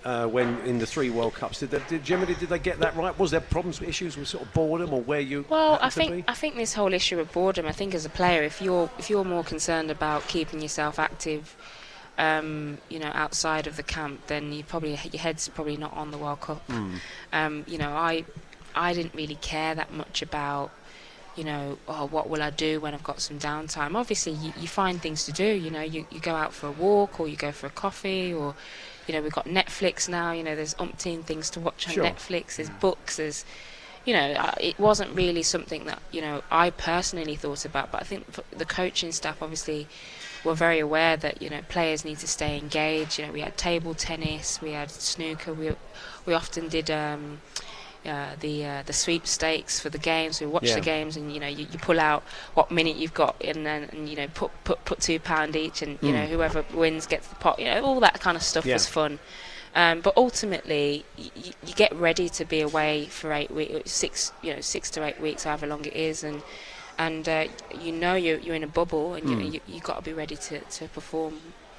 uh, when in the three World Cups. Did they, did generally did they get that right? Was there problems, issues with sort of boredom, or where you? Well, I to think be? I think this whole issue of boredom. I think as a player, if you're if you're more concerned about keeping yourself active, um, you know, outside of the camp, then you probably your head's probably not on the World Cup. Mm. Um, you know, I I didn't really care that much about, you know, oh, what will I do when I've got some downtime? Obviously, you, you find things to do. You know, you, you go out for a walk, or you go for a coffee, or, you know, we've got Netflix now. You know, there's umpteen things to watch on Sure. Netflix. There's books. There's, you know, uh, it wasn't really something that, you know, I personally thought about. But I think for the coaching staff obviously were very aware that, you know, players need to stay engaged. You know, we had table tennis, we had snooker. We we often did. Um, Uh, the uh, the sweepstakes for the games. We watch Yeah. the games, and you know you, you pull out what minute you've got, and then and, you know put put put two pound each, and you Mm. know whoever wins gets the pot. You know, all that kind of stuff Yeah. was fun. Um, but ultimately, y- y- you get ready to be away for eight weeks, six you know six to eight weeks, however long it is, and and uh, you know you're you're in a bubble, and Mm. you you you got to be ready to to perform.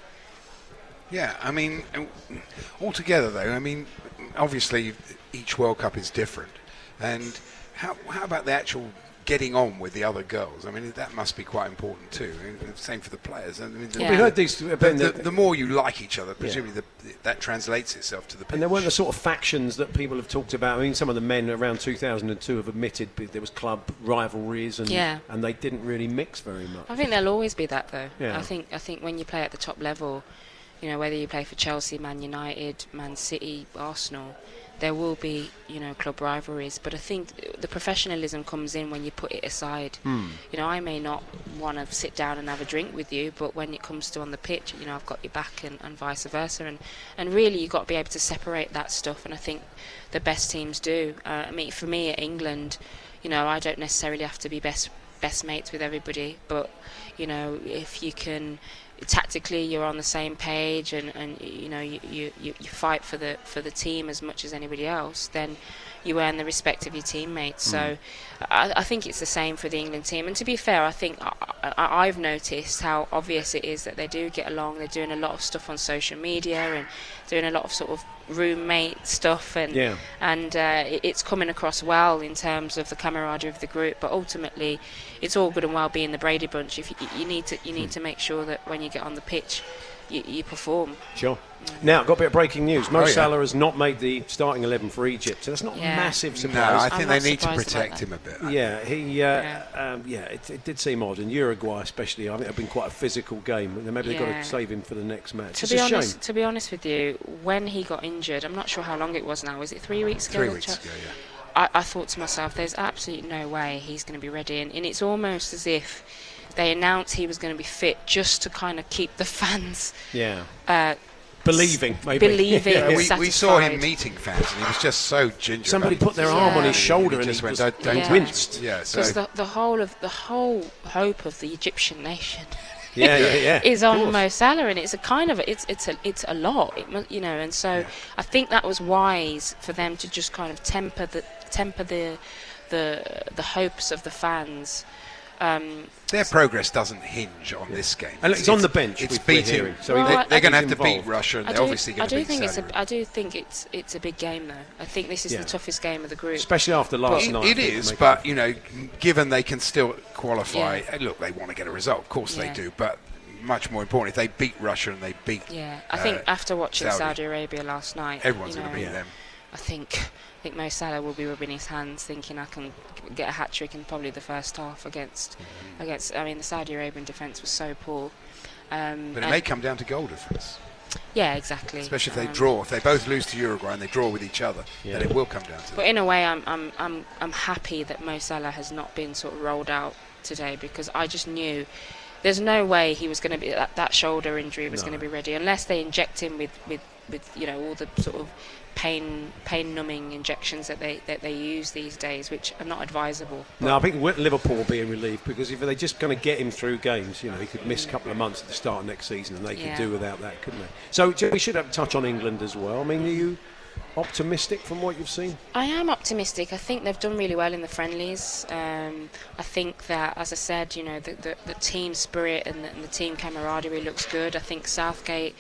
Yeah, I mean, altogether though, I mean, obviously each World Cup is different, and how how about the actual getting on with the other girls? I mean, that must be quite important too. And same for the players. I mean, the, Yeah. We heard these- the, Ben, the, the- the more you like each other, Yeah. presumably the, that translates itself to the pitch. And there weren't the sort of factions that people have talked about. I mean, some of the men around two thousand two have admitted b- there was club rivalries, and Yeah. and they didn't really mix very much. I think there'll always be that, though. Yeah. I think I think when you play at the top level, you know, whether you play for Chelsea, Man United, Man City, Arsenal, there will be, you know, club rivalries. But I think the professionalism comes in when you put it aside. Hmm. You know, I may not want to sit down and have a drink with you, but when it comes to on the pitch, you know, I've got your back, and, and vice versa. And, and really, you've got to be able to separate that stuff. And I think the best teams do. Uh, I mean, for me at England, you know, I don't necessarily have to be best best mates with everybody, but you know, if you can tactically you're on the same page, and, and you know you, you, you fight for the for the team as much as anybody else, then you earn the respect of your teammates. Mm. So I, I think it's the same for the England team. And to be fair, I think I, I, I've noticed how obvious it is that they do get along. They're doing a lot of stuff on social media and doing a lot of sort of roommate stuff, and Yeah. and uh, it, it's coming across well in terms of the camaraderie of the group. But ultimately, it's all good and well being the Brady Bunch. If you, you need to you need to make sure that when you get on the pitch, you, you perform. Sure. Now, got a bit of breaking news. Mo Oh, yeah. Salah has not made the starting eleven for Egypt, so that's not Yeah. a massive No, surprise. I think I'm they not need to surprised about protect that. him a bit. Yeah, he. Uh, Yeah. Um, yeah, it, it did seem odd. In Uruguay, especially, I think it's been quite a physical game. Maybe they've got Yeah. to save him for the next match. To it's be a honest, shame. to be honest with you, when he got injured, I'm not sure how long it was now. Was it three weeks ago? Three that weeks Ch- ago, yeah. I, I thought to myself, there's absolutely no way he's going to be ready, and, and it's almost as if they announced he was going to be fit just to kind of keep the fans Yeah. uh, Believing, maybe. believing, Yeah, we, we saw him satisfied. meeting fans, and he was just so ginger. Somebody about put their it. arm on Yeah. his shoulder He and just he went, just "Don't- don't winced. Yeah, so Because the, the whole of the whole hope of the Egyptian nation Yeah, yeah, yeah. is of on course. Mo Salah, and it's a kind of it's it's a it's a lot, it, mu- you know. And so I think that was wise for them to just kind of temper the temper the the the hopes of the fans. Um, their progress doesn't hinge on this game. And look, he's on the bench, It's we're beating. hearing, so Well, they, I- they're going to he's have to beat involved. Russia, and I they're do, obviously I going to do beat think Saudi it's a Arabia. I do think it's it's a big game though. I think this is Yeah. the toughest game of the group. Especially after last It- night. I it think, is, make but you know, given they can still qualify, Yeah. and look, they want to get a result. Of course Yeah. they do, but much more important, if they beat Russia and they beat, Yeah, I uh, think after watching Saudi, Saudi Arabia last night, everyone's you going to know, beat them. I think I think Mo Salah will be rubbing his hands, thinking I can get a hat trick in probably the first half against Mm-hmm. against. I mean, the Saudi Arabian defence was so poor. Um, But it and- may come down to goal difference, yeah, exactly. especially if they Um, draw. If they both lose to Uruguay and they draw with each other, Yeah. then it will come down to But that. in a way, I'm I'm I'm I'm happy that Mo Salah has not been sort of rolled out today, because I just knew there's no way he was going to be that, that shoulder injury was No. going to be ready unless they inject him with, with, with you know all the sort of pain pain numbing injections that they that they use these days, which are not advisable. No, I think Wi- Liverpool will be in relief, because if they just kind of get him through games, you know, he could miss a couple of months at the start of next season, and they Yeah. could do without that, couldn't they? So J- we should have a touch on England as well. I mean, are you optimistic from what you've seen? I am optimistic. I think they've done really well in the friendlies. Um, I think that, as I said, you know, the, the, the team spirit and the, and the team camaraderie looks good. I think Southgate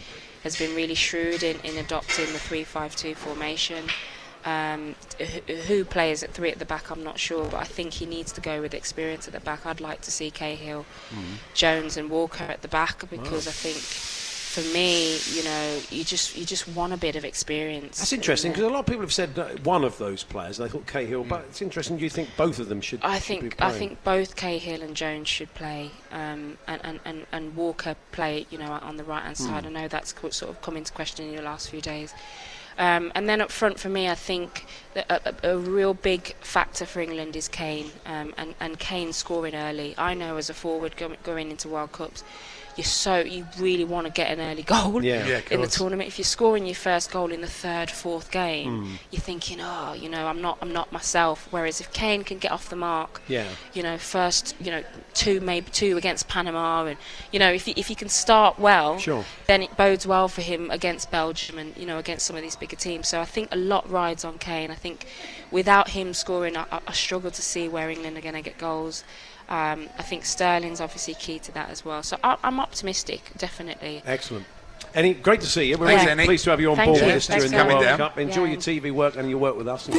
has been really shrewd in, in adopting the three five two formation. Um, who plays at three at the back, I'm not sure, but I think he needs to go with experience at the back. I'd like to see Cahill, mm. Jones and Walker at the back, because oh. I think for me, you know, you just you just want a bit of experience. That's interesting, because a lot of people have said uh, one of those players. They thought Cahill, mm. but it's interesting. Do you think both of them should? I should think be playing? I think both Cahill and Jones should play, um, and, and, and, and Walker play, you know, on the right hand mm. side. I know that's sort of come into question in the last few days. Um, and then up front for me, I think that a, a, a real big factor for England is Kane, um, and, and Kane scoring early. I know as a forward go, going into World Cups, you're so you really want to get an early goal yeah. Yeah, in the tournament. If you're scoring your first goal in the third, fourth game, mm. you're thinking, oh, you know, I'm not, I'm not myself. Whereas if Kane can get off the mark, yeah. you know, first, you know, two maybe two against Panama, and you know, if he, if he can start well, sure. then it bodes well for him against Belgium and you know against some of these bigger teams. So I think a lot rides on Kane. I think without him scoring, I, I struggle to see where England are going to get goals. Um, I think Sterling's obviously key to that as well. So I, I'm optimistic, definitely. Excellent. Annie, great to see you. We're Thanks, really Annie. pleased to have you on Thank board you. with us Thanks during the World down. Cup. Enjoy Yeah. your T V work and your work with us.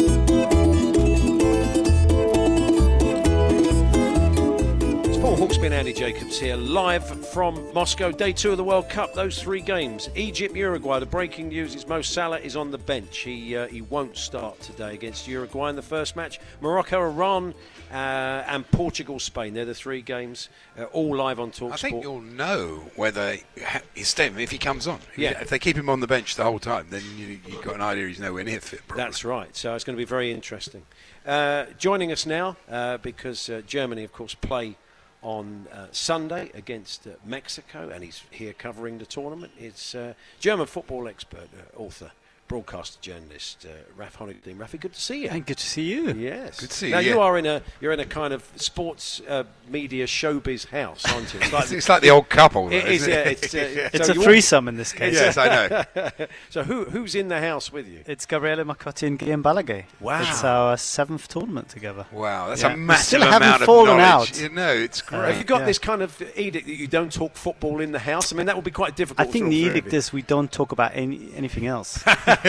Paul Hawksby and Andy Jacobs here, live from Moscow. Day two of the World Cup, those three games. Egypt, Uruguay. The breaking news is Mo Salah is on the bench. He uh, he won't start today against Uruguay in the first match. Morocco, Iran, uh, and Portugal, Spain. They're the three games, uh, all live on TalkSport. I think you'll know whether his statement, if he comes on. Yeah. If they keep him on the bench the whole time, then you, you've got an idea he's nowhere near fit. Probably. That's right. So it's going to be very interesting. Uh, joining us now, uh, because uh, Germany, of course, play on uh, Sunday against uh, Mexico, and he's here covering the tournament. It's uh, German football expert, uh, author, broadcaster, journalist, uh, Raf Honigdeen. Rafi, good to see you. And good to see you. Yes, good to see you. Now yeah. you are in a you're in a kind of sports uh, media showbiz house, aren't you? It's like, it's like the old couple. It though, is. Isn't Yeah, it? it's, uh, it's so a threesome in this case. Yes, I know. So who who's in the house with you? It's Gabriele Marcotti and Guillaume Balaguer. Wow, it's our seventh tournament together. Wow, that's yeah. a massive still amount haven't of fallen knowledge. out. You know, it's great. Uh, have you got yeah. this kind of edict that you don't talk football in the house? I mean, that would be quite difficult. I think for the all three edict of you. is we don't talk about any, anything else.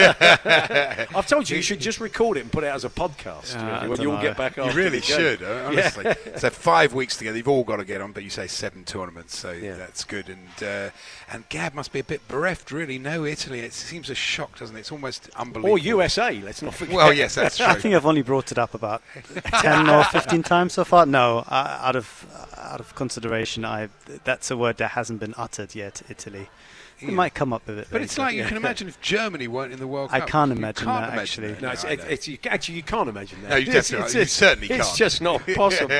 I've told you you should just record it and put it as a podcast Uh, when you all get back You after really the game. should, uh, honestly. Yeah. So five weeks together, you've all got to get on, but you say seven tournaments, so Yeah. that's good. And uh, and Gab must be a bit bereft, really. No Italy, it seems a shock, doesn't it? It's almost unbelievable. Or U S A, let's not forget. Well, yes, that's true. I think I've only brought it up about ten or fifteen times so far. No, uh, out of uh, out of consideration, I that's a word that hasn't been uttered yet. Italy. It Yeah. might come up with it. But it's later. like you can imagine if Germany weren't in the World I Cup. can't You imagine can't that, imagine actually. that. No, it's, I it, know. it's, you, actually, you can't imagine that. No, you It's- definitely it's, you it's, certainly it's can't. just not possible.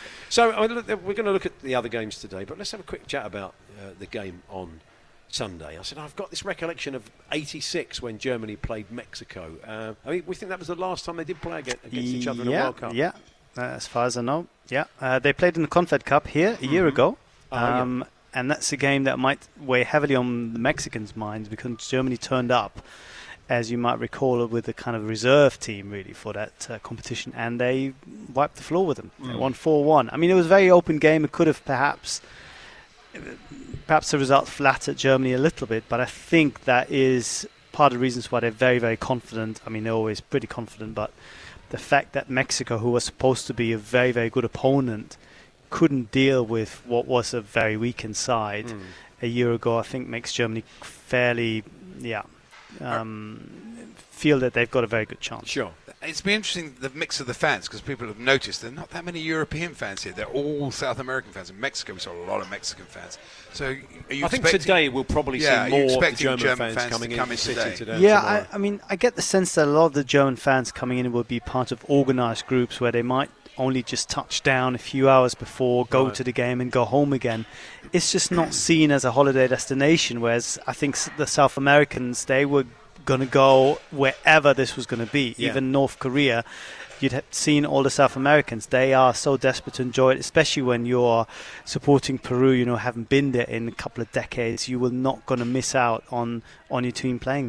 So I mean, look, we're going to look at the other games today, but let's have a quick chat about uh, the game on Sunday. I said, I've got this recollection of eighty-six when Germany played Mexico. Uh, I mean, we think that was the last time they did play against, against each other in a yeah, World Cup. Yeah, uh, as far as I know. Yeah, uh, they played in the Confed Cup here a year Mhm. ago. Oh, yeah. Um, and that's a game that might weigh heavily on the Mexicans' minds because Germany turned up, as you might recall, with a kind of reserve team really for that uh, competition, and they wiped the floor with them. They Mm. won four one. I mean, it was a very open game. It could have perhaps, perhaps the result flattered Germany a little bit, but I think that is part of the reasons why they're very, very confident. I mean, they're always pretty confident, but the fact that Mexico, who was supposed to be a very, very good opponent, couldn't deal with what was a very weakened side Mm. a year ago, I think makes Germany fairly, yeah, um, feel that they've got a very good chance. Sure. It's been interesting, the mix of the fans, because people have noticed there are not that many European fans here. They're all South American fans. In Mexico, we saw a lot of Mexican fans. So are you I think expecting- today we'll probably yeah, see are you more of the expecting German, German fans, fans coming to in come the in city today? today. Yeah, tomorrow. I, I mean, I get the sense that a lot of the German fans coming in will be part of organised groups where they might only just touch down a few hours before, go Right. to the game and go home again. It's just not seen as a holiday destination, whereas I think s- the South Americans, they were going to go wherever this was going to be. Yeah. Even North Korea, you'd have seen all the South Americans. They are so desperate to enjoy it, especially when you're supporting Peru, you know, haven't been there in a couple of decades. You will not going to miss out on, on your team playing there.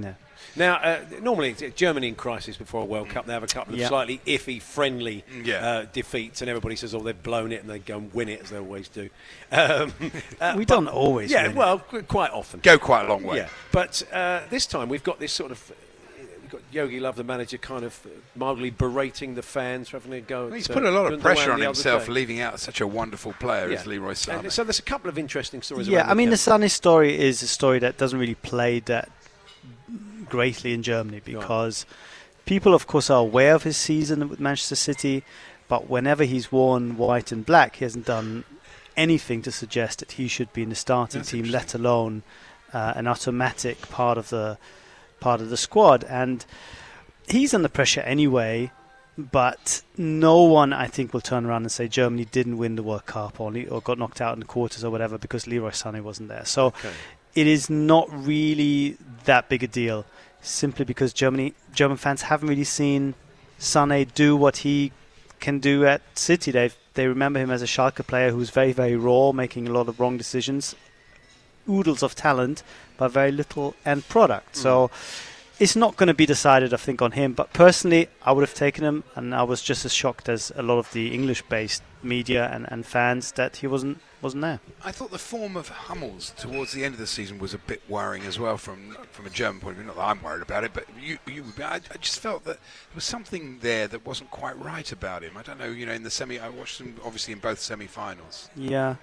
Now, uh, normally it's Germany in crisis before a World Cup. They have a couple of Yeah. slightly iffy, friendly Yeah. uh, defeats, and everybody says, "Oh, they've blown it," and they go and win it as they always do. Um, uh, We but- don't always Yeah, win. well, qu- quite often. Go quite a long way. Yeah, but uh, this time we've got this sort of. We've got Yogi Love, the manager, kind of mildly berating the fans for having a go. Well, he's at, put a lot uh, of pressure Gundogan on the other himself day. for leaving out such a wonderful player Yeah. as Leroy Sané. And so there's a couple of interesting stories. Yeah, around I mean, the camp. Sané story is a story that doesn't really play that greatly in Germany because people, of course, are aware of his season with Manchester City, but whenever he's worn white and black, he hasn't done anything to suggest that he should be in the starting That's team, let alone uh, an automatic part of the part of the squad. And he's under pressure anyway. But no one, I think, will turn around and say Germany didn't win the World Cup or, or got knocked out in the quarters or whatever because Leroy Sané wasn't there. So Okay. it is not really that big a deal, simply because Germany German fans haven't really seen Sané do what he can do at City. They they remember him as a Schalke player who's very, very raw, making a lot of wrong decisions, oodles of talent, but very little end product. Mm. So it's not going to be decided, I think, on him. But personally, I would have taken him, and I was just as shocked as a lot of the English-based media and, and fans that he wasn't wasn't there. I thought the form of Hummels towards the end of the season was a bit worrying as well from from a German point of view. Not that I'm worried about it, but you, you I, I just felt that there was something there that wasn't quite right about him. I don't know, you know, in the semi, I watched him obviously in both semi-finals. Yeah.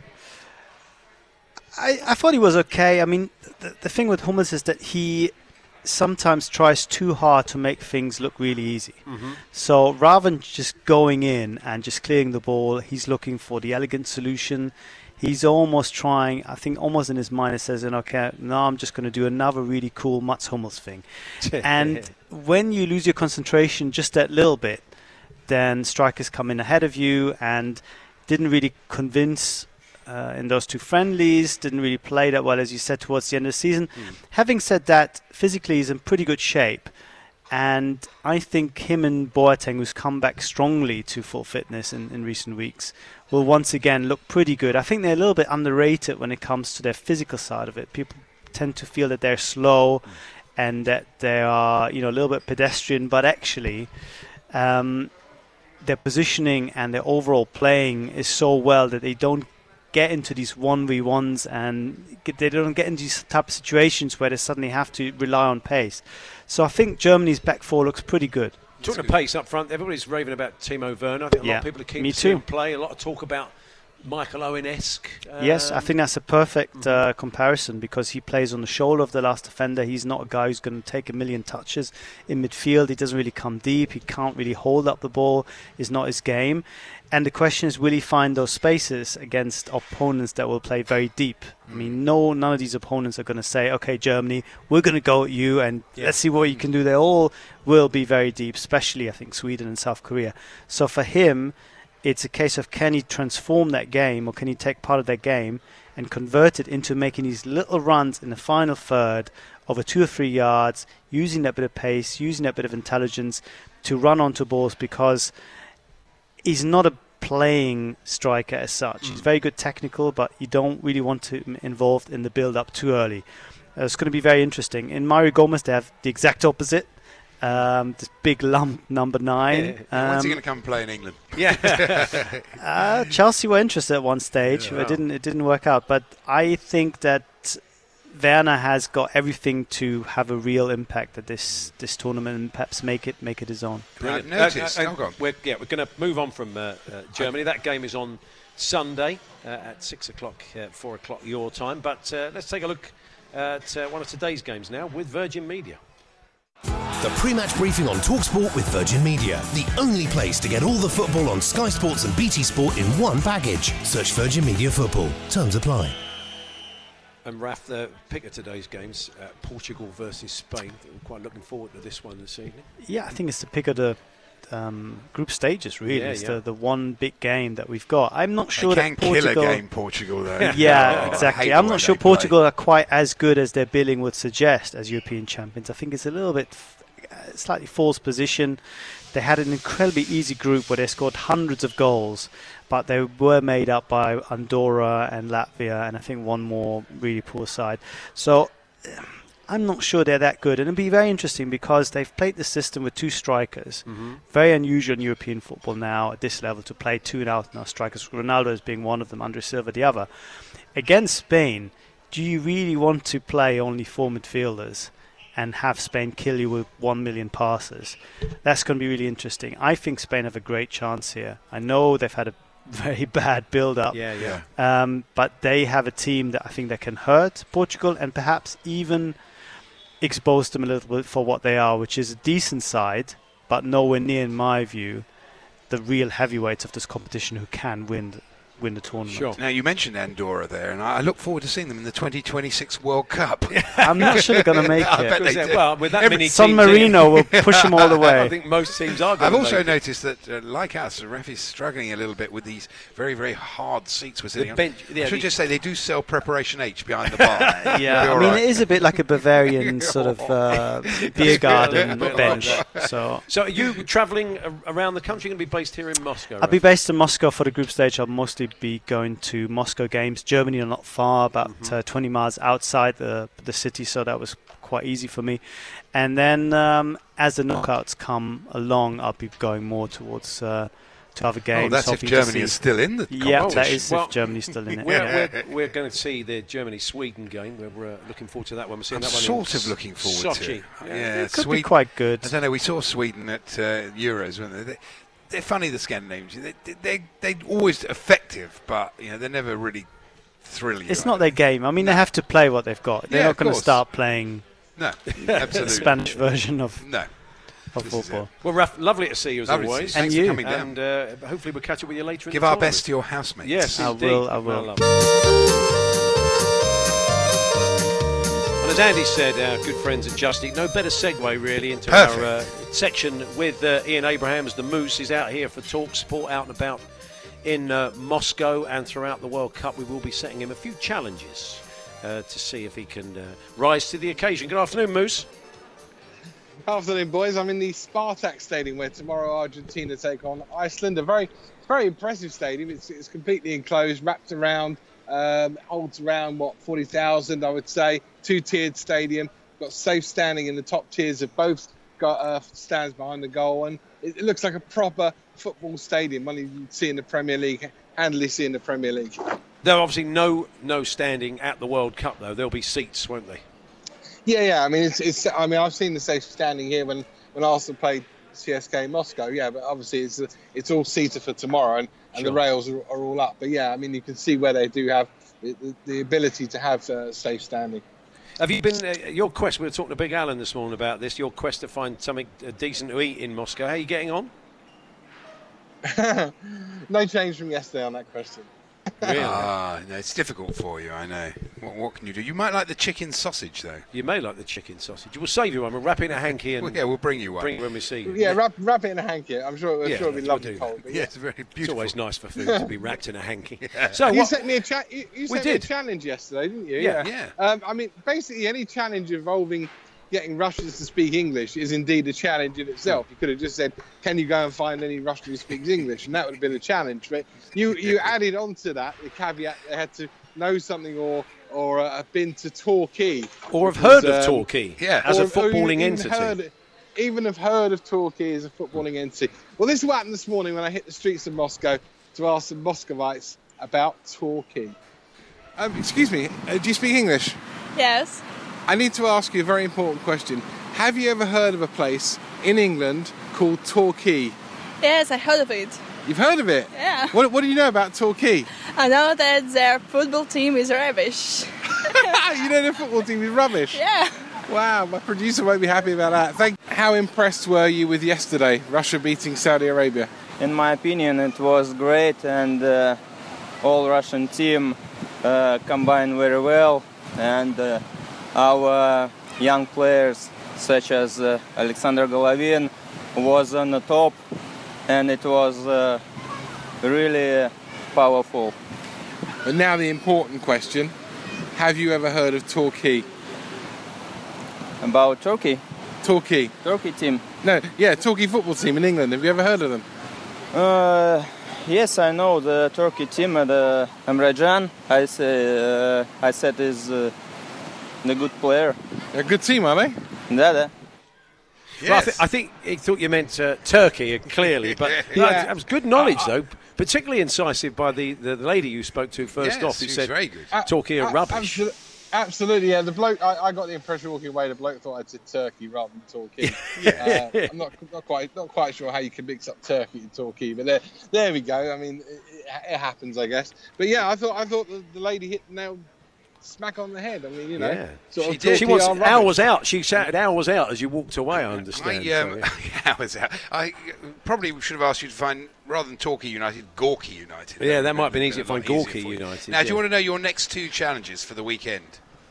I, I thought he was okay. I mean, the, the thing with Hummels is that he sometimes tries too hard to make things look really easy. Mhm. So rather than just going in and just clearing the ball, he's looking for the elegant solution. He's almost trying, I think almost in his mind, it says, okay, now I'm just going to do another really cool Mats Hummels thing. And when you lose your concentration just that little bit, then strikers come in ahead of you and didn't really convince uh, in those two friendlies, didn't really play that well, as you said, towards the end of the season. Mm. Having said that, physically he's in pretty good shape. And I think him and Boateng, who's come back strongly to full fitness in, in recent weeks, will once again look pretty good. I think they're a little bit underrated when it comes to their physical side of it. People tend to feel that they're slow mm. and that they are, you know, a little bit pedestrian, but actually um, their positioning and their overall playing is so well that they don't get into these one v ones and get, they don't get into these type of situations where they suddenly have to rely on pace. So I think Germany's back four looks pretty good. Talking of pace up front, everybody's raving about Timo Werner. I think a Yeah, lot of people are keen me to see too. him play. A lot of talk about Michael Owen-esque. Um, Yes, I think that's a perfect uh, comparison because he plays on the shoulder of the last defender. He's not a guy who's going to take a million touches in midfield. He doesn't really come deep. He can't really hold up the ball. It's not his game. And the question is, will he find those spaces against opponents that will play very deep? I mean, no, none of these opponents are going to say, okay, Germany, we're going to go at you and Yeah. let's see what you can do. They all will be very deep, especially, I think, Sweden and South Korea. So for him, it's a case of can he transform that game or can he take part of that game and convert it into making these little runs in the final third over two or three yards, using that bit of pace, using that bit of intelligence to run onto balls, because he's not a playing striker as such. Mm. He's very good technical, but you don't really want to m- involved in the build-up too early. Uh, it's going to be very interesting. In Mario Gomez, they have the exact opposite. Um, this big lump, number nine. Yeah. When's he Um, going to come play in England? Yeah. uh, Chelsea were interested at one stage. Yeah. It didn't. It didn't work out. But I think that Werner has got everything to have a real impact at this this tournament and perhaps make it make it his own. Brilliant. I've noticed- Uh, uh, oh, go on. we're, yeah, we're going to move on from uh, uh, Germany. That game is on Sunday uh, at six o'clock, uh, four o'clock your time. But uh, let's take a look at uh, one of today's games now with Virgin Media. The pre-match briefing on TalkSport with Virgin Media. The only place to get all the football on Sky Sports and B T Sport in one package. Search Virgin Media Football. Terms apply. And Raf, the pick of today's games, uh, Portugal versus Spain. I'm quite looking forward to this one this evening. Yeah, I think it's the pick of the um, group stages. Really, Yeah, it's yeah. the the one big game that we've got. I'm not They sure can that Portugal. kill a game, Portugal, though. Yeah, Oh, I exactly. hate I'm the way not sure they play. Portugal are quite as good as their billing would suggest as European champions. I think it's a little bit f- uh, slightly false position. They had an incredibly easy group where they scored hundreds of goals, but they were made up by Andorra and Latvia, and I think one more really poor side. So uh, I'm not sure they're that good. And it'll be very interesting because they've played the system with two strikers. Mm-hmm. Very unusual in European football now at this level to play two and out now strikers. Ronaldo as being one of them, Andre Silva the other. Against Spain, do you really want to play only four midfielders and have Spain kill you with one million passes? That's going to be really interesting. I think Spain have a great chance here. I know they've had a very bad build-up. Yeah, yeah. Um, but they have a team that I think that can hurt Portugal and perhaps even expose them a little bit for what they are, which is a decent side, but nowhere near, in my view, the real heavyweights of this competition who can win win the tournament. Sure. Now, you mentioned Andorra there, and I look forward to seeing them in the twenty twenty-six World Cup. I'm not sure they're going to make I it. bet they do. Well, with that Every- many San teams Marino in- will push them all the way. I think most teams are going I've to also make it. noticed that, uh, like us, the ref is struggling a little bit with these very, very hard seats we're sitting on. bench- yeah, I should the- just say they do sell Preparation H behind the bar. Yeah, You'll I be mean, all right. it is a bit like a Bavarian sort of uh, beer garden A bit like bench. that. So So are you travelling a- around the country? Going to be based here in Moscow? I'll be Raf? based in Moscow for the group stage. I'll mostly be going to Moscow games. Germany are not far, about Mm-hmm. uh, twenty miles outside the the city, so that was quite easy for me. And then um, as the knockouts come along, I'll be going more towards uh, to other games. Oh, that's if hoping to Germany see- is still in the Yeah, competition. that is Well, if Germany's still in it. We're, Yeah. we're, we're going to see the Germany-Sweden game. We're, we're uh, looking forward to that one. We're seeing I'm that one sort in of looking forward Sochi. to it. Yeah. Yeah, It could be Sweden- quite good. I don't know. We saw Sweden at uh, Euros, weren't they? they? They're funny, the Scandinavians. They, they, they, they're always effective, but you know they're never really thrill you. It's I not their game. I mean, they have to play what they've got. They're Yeah, not of going to course. start playing No, the absolutely. Spanish version of No. of This is football. Well, Raf, lovely to see you as Lovely to always. see you. Thanks And for you. coming down. And uh, hopefully we'll catch up with you later in Give the our tournament. best to your housemates. Yes, I indeed. will, I will. Well, lovely. And as Andy said, our good friends at Just Eat, no better segue really into Perfect. our uh, section with uh, Ian Abrahams. The Moose is out here for Talk Sport, out and about in uh, Moscow and throughout the World Cup. We will be setting him a few challenges uh, to see if he can uh, rise to the occasion. Good afternoon, Moose. Afternoon, boys. I'm in the Spartak Stadium where tomorrow Argentina take on Iceland. A very, very impressive stadium. It's, it's completely enclosed, wrapped around, um, holds around, what, forty thousand, I would say. Two-tiered stadium. Got safe standing in the top tiers of both got uh, stands behind the goal. And it, it looks like a proper football stadium, one you see in the Premier League, handily see in the Premier League. There are obviously no no standing at the World Cup, though. There'll be seats, won't they? Yeah, yeah. I mean, it's, it's. I mean, I've seen the safe standing here when, when Arsenal played C S K in Moscow. Yeah, but obviously it's it's all seated for tomorrow, and, and Sure. the rails are, are all up. But yeah, I mean, you can see where they do have the, the, the ability to have uh, safe standing. Have you been, uh, your quest, we were talking to Big Alan this morning about this, your quest to find something uh, decent to eat in Moscow. How are you getting on? No change from yesterday on that question. Really? Ah, no, it's difficult for you, I know. What, what can you do? You might like the chicken sausage, though. You may like the chicken sausage. We'll save you one. We'll wrap it in a hanky and Well, yeah, we'll bring you one. bring it when we see you. Yeah, wrap, wrap it in a hanky. I'm sure, I'm Yeah, sure it'll be we'll lovely do cold. that. But Yeah, yeah. it's very It's beautiful. always nice for food to be wrapped in a hanky. So you what, sent me a cha- you, you We sent me a did. challenge yesterday, didn't you? Yeah. Yeah. Um, I mean, basically, any challenge involving getting Russians to speak English is indeed a challenge in itself. You could have just said, "Can you go and find any Russian who speaks English?" and that would have been a challenge. But you you added on to that the caveat they had to know something or or uh, have been to Torquay, or have which was, heard of um, Torquay yeah. as a or- or footballing even entity. Heard, even have heard of Torquay as a footballing entity. Well, this is what happened this morning when I hit the streets of Moscow to ask some Muscovites about Torquay. Um, excuse me, uh, do you speak English? Yes. I need to ask you a very important question. Have you ever heard of a place in England called Torquay? Yes, I heard of it. You've heard of it? Yeah. What, what do you know about Torquay? I know that their football team is rubbish. You know the football team is rubbish? Yeah. Wow, my producer won't be happy about that. Thank. How impressed were you with yesterday, Russia beating Saudi Arabia? In my opinion, it was great, and uh, all Russian team uh, combined very well, and uh, our young players, such as uh, Alexander Golovin, was on the top, and it was uh, really uh, powerful. But now the important question: have you ever heard of Torquay? About Turkey? Torquay. Turkey team? No, yeah, Torquay football team in England. Have you ever heard of them? Uh, yes, I know the Turkey team, uh, the Emre Can. I say, uh, I said is uh, the good player. A good team, are they? Да, да. Well, I, th- I think he thought you meant uh, Turkey, uh, clearly, but Yeah. no, that was good knowledge, though, particularly incisive by the, the lady you spoke to first Yes, off, who she was said, very good. Torquay are A- rubbish. absolu- Absolutely, yeah. The bloke, I, I got the impression walking away, the bloke thought I said Turkey rather than Torquay. Yeah. Uh, I'm not, not quite, not quite sure how you can mix up Turkey and Torquay, but there, there we go. I mean, it, it, it happens, I guess. But yeah, I thought, I thought the, the lady hit the nail smack on the head. I mean, you know, Yeah. sort She of did. She Torquay wants are rubbish. hours out. She shouted hours out as you walked away, I understand. I, um, so, yeah. hours out. I probably should have asked you to find, rather than Torquay United, Gorky United. Yeah, that might have been easier to a lot find easier Gorky for you. United. Now, do you yeah. want to know your next two challenges for the weekend?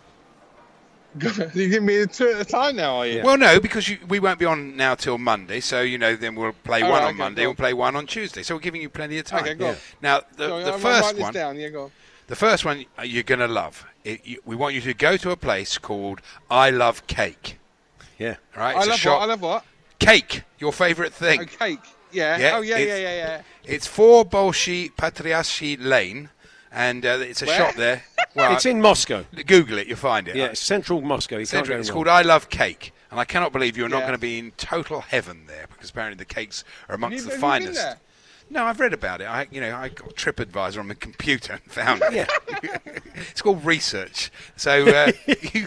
You give me two at a time now, are you? Well, no, because you, we won't be on now till Monday, so, you know, then we'll play All one right, on okay, Monday, go we'll on. play one on Tuesday, so we're giving you plenty of time. Okay, go on. Now, the, Go on, the I'll first write this one... down. Yeah, go on. The first one uh, you're going to love. It, you, we want you to go to a place called I Love Cake. Yeah. All right. I It's a love shop. what? I love what? Cake. Your favourite thing. Oh, cake. Yeah. Yeah, oh, yeah, yeah, it's- yeah, yeah. It's four Bolshi Patriarchy Lane, and uh, it's a Where? shop there. Well, It's in Moscow. Google it, you'll find it. Yeah, it's central Moscow. You Central- can't go it's wrong. called I Love Cake, and I cannot believe you're not Yeah. going to be in total heaven there, because apparently the cakes are amongst you- the have you been finest. there? No, I've read about it. I, you know, I got TripAdvisor on my computer and found it. Yeah. It's called research. So uh, you,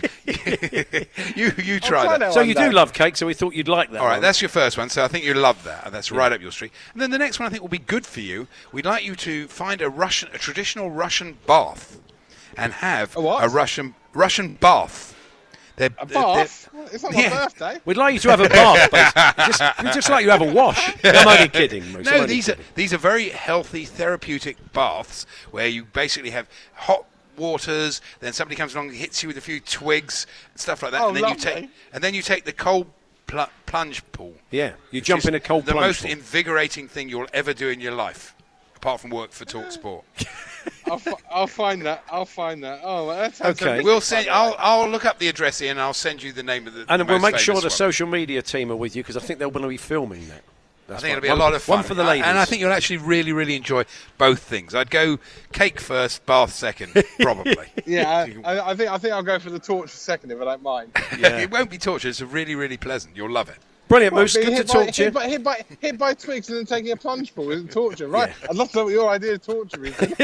you you try try that. that So one you day. do love cake, so we thought you'd like that. All right, one. that's your first one. So I think you love that. and That's right up your street. And then the next one I think will be good for you. We'd like you to find a Russian, a traditional Russian bath, and have A what? Russian Russian bath. They're, A they're- bath? It's not my Yeah. birthday. We'd like you to have a bath, basically. just, we'd just like you to have a wash. I'm only kidding, Moose. I'm No, only these are kidding. these are very healthy, therapeutic baths where you basically have hot waters. Then somebody comes along and hits you with a few twigs and stuff like that, Oh, and then you lovely. take and then you take the cold pl- plunge pool. Yeah, you which jump is in a cold The plunge most pool. invigorating thing you'll ever do in your life, apart from work for Talk Sport. I'll, fi- I'll find that. I'll find that. Oh, well, that sounds Okay. so We'll send. I'll I'll look up the address here and I'll send you the name of the. And the we'll most make sure famous the one. social media team are with you, because I think they're going to be filming that. I That's think right. it'll be One- a lot of fun. One for the ladies. And I think you'll actually really, really enjoy both things. I'd go cake first, bath second, probably. Yeah, I, I, I think I think I'll go for the torch for second if I don't mind. Yeah. It won't be torture. It's really, really pleasant. You'll love it. Brilliant, What, Moose. being Good to hit by, talk to you. hit by, hit, by, hit by twigs and then taking a plunge pool isn't torture, right? I'd love to know what your idea of torture is. Should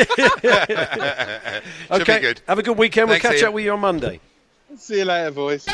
Okay, be good. have a good weekend. We'll Thanks, catch Ian. up with you on Monday. See you later, boys.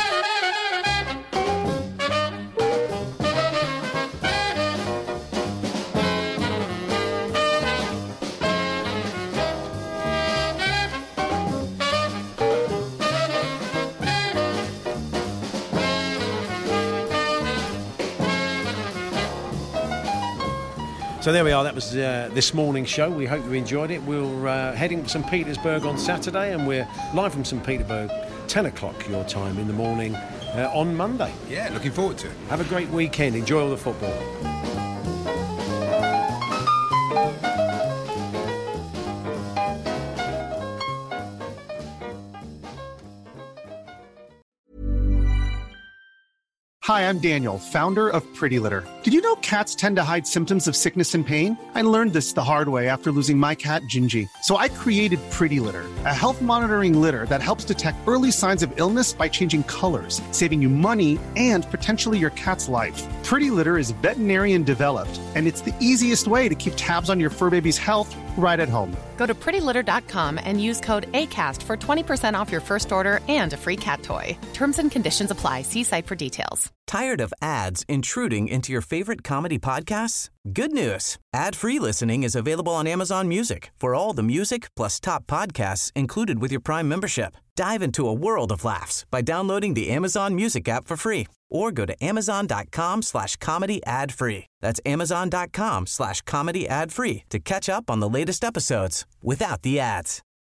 So there we are. That was uh, this morning's show. We hope you enjoyed it. We're uh, heading to Saint Petersburg on Saturday, and we're live from Saint Petersburg, ten o'clock your time in the morning uh, on Monday. Yeah, looking forward to it. Have a great weekend. Enjoy all the football. Hi, I'm Daniel, founder of Pretty Litter. Did you know cats tend to hide symptoms of sickness and pain? I learned this the hard way after losing my cat, Gingy. So I created Pretty Litter, a health monitoring litter that helps detect early signs of illness by changing colors, saving you money and potentially your cat's life. Pretty Litter is veterinarian developed, and it's the easiest way to keep tabs on your fur baby's health right at home. Go to pretty litter dot com and use code ACAST for twenty percent off your first order and a free cat toy. Terms and conditions apply. See site for details. Tired of ads intruding into your favorite comedy podcasts? Good news. Ad-free listening is available on Amazon Music for all the music plus top podcasts included with your Prime membership. Dive into a world of laughs by downloading the Amazon Music app for free or go to amazon.com slash comedy ad free. That's amazon.com slash comedy ad free to catch up on the latest episodes without the ads.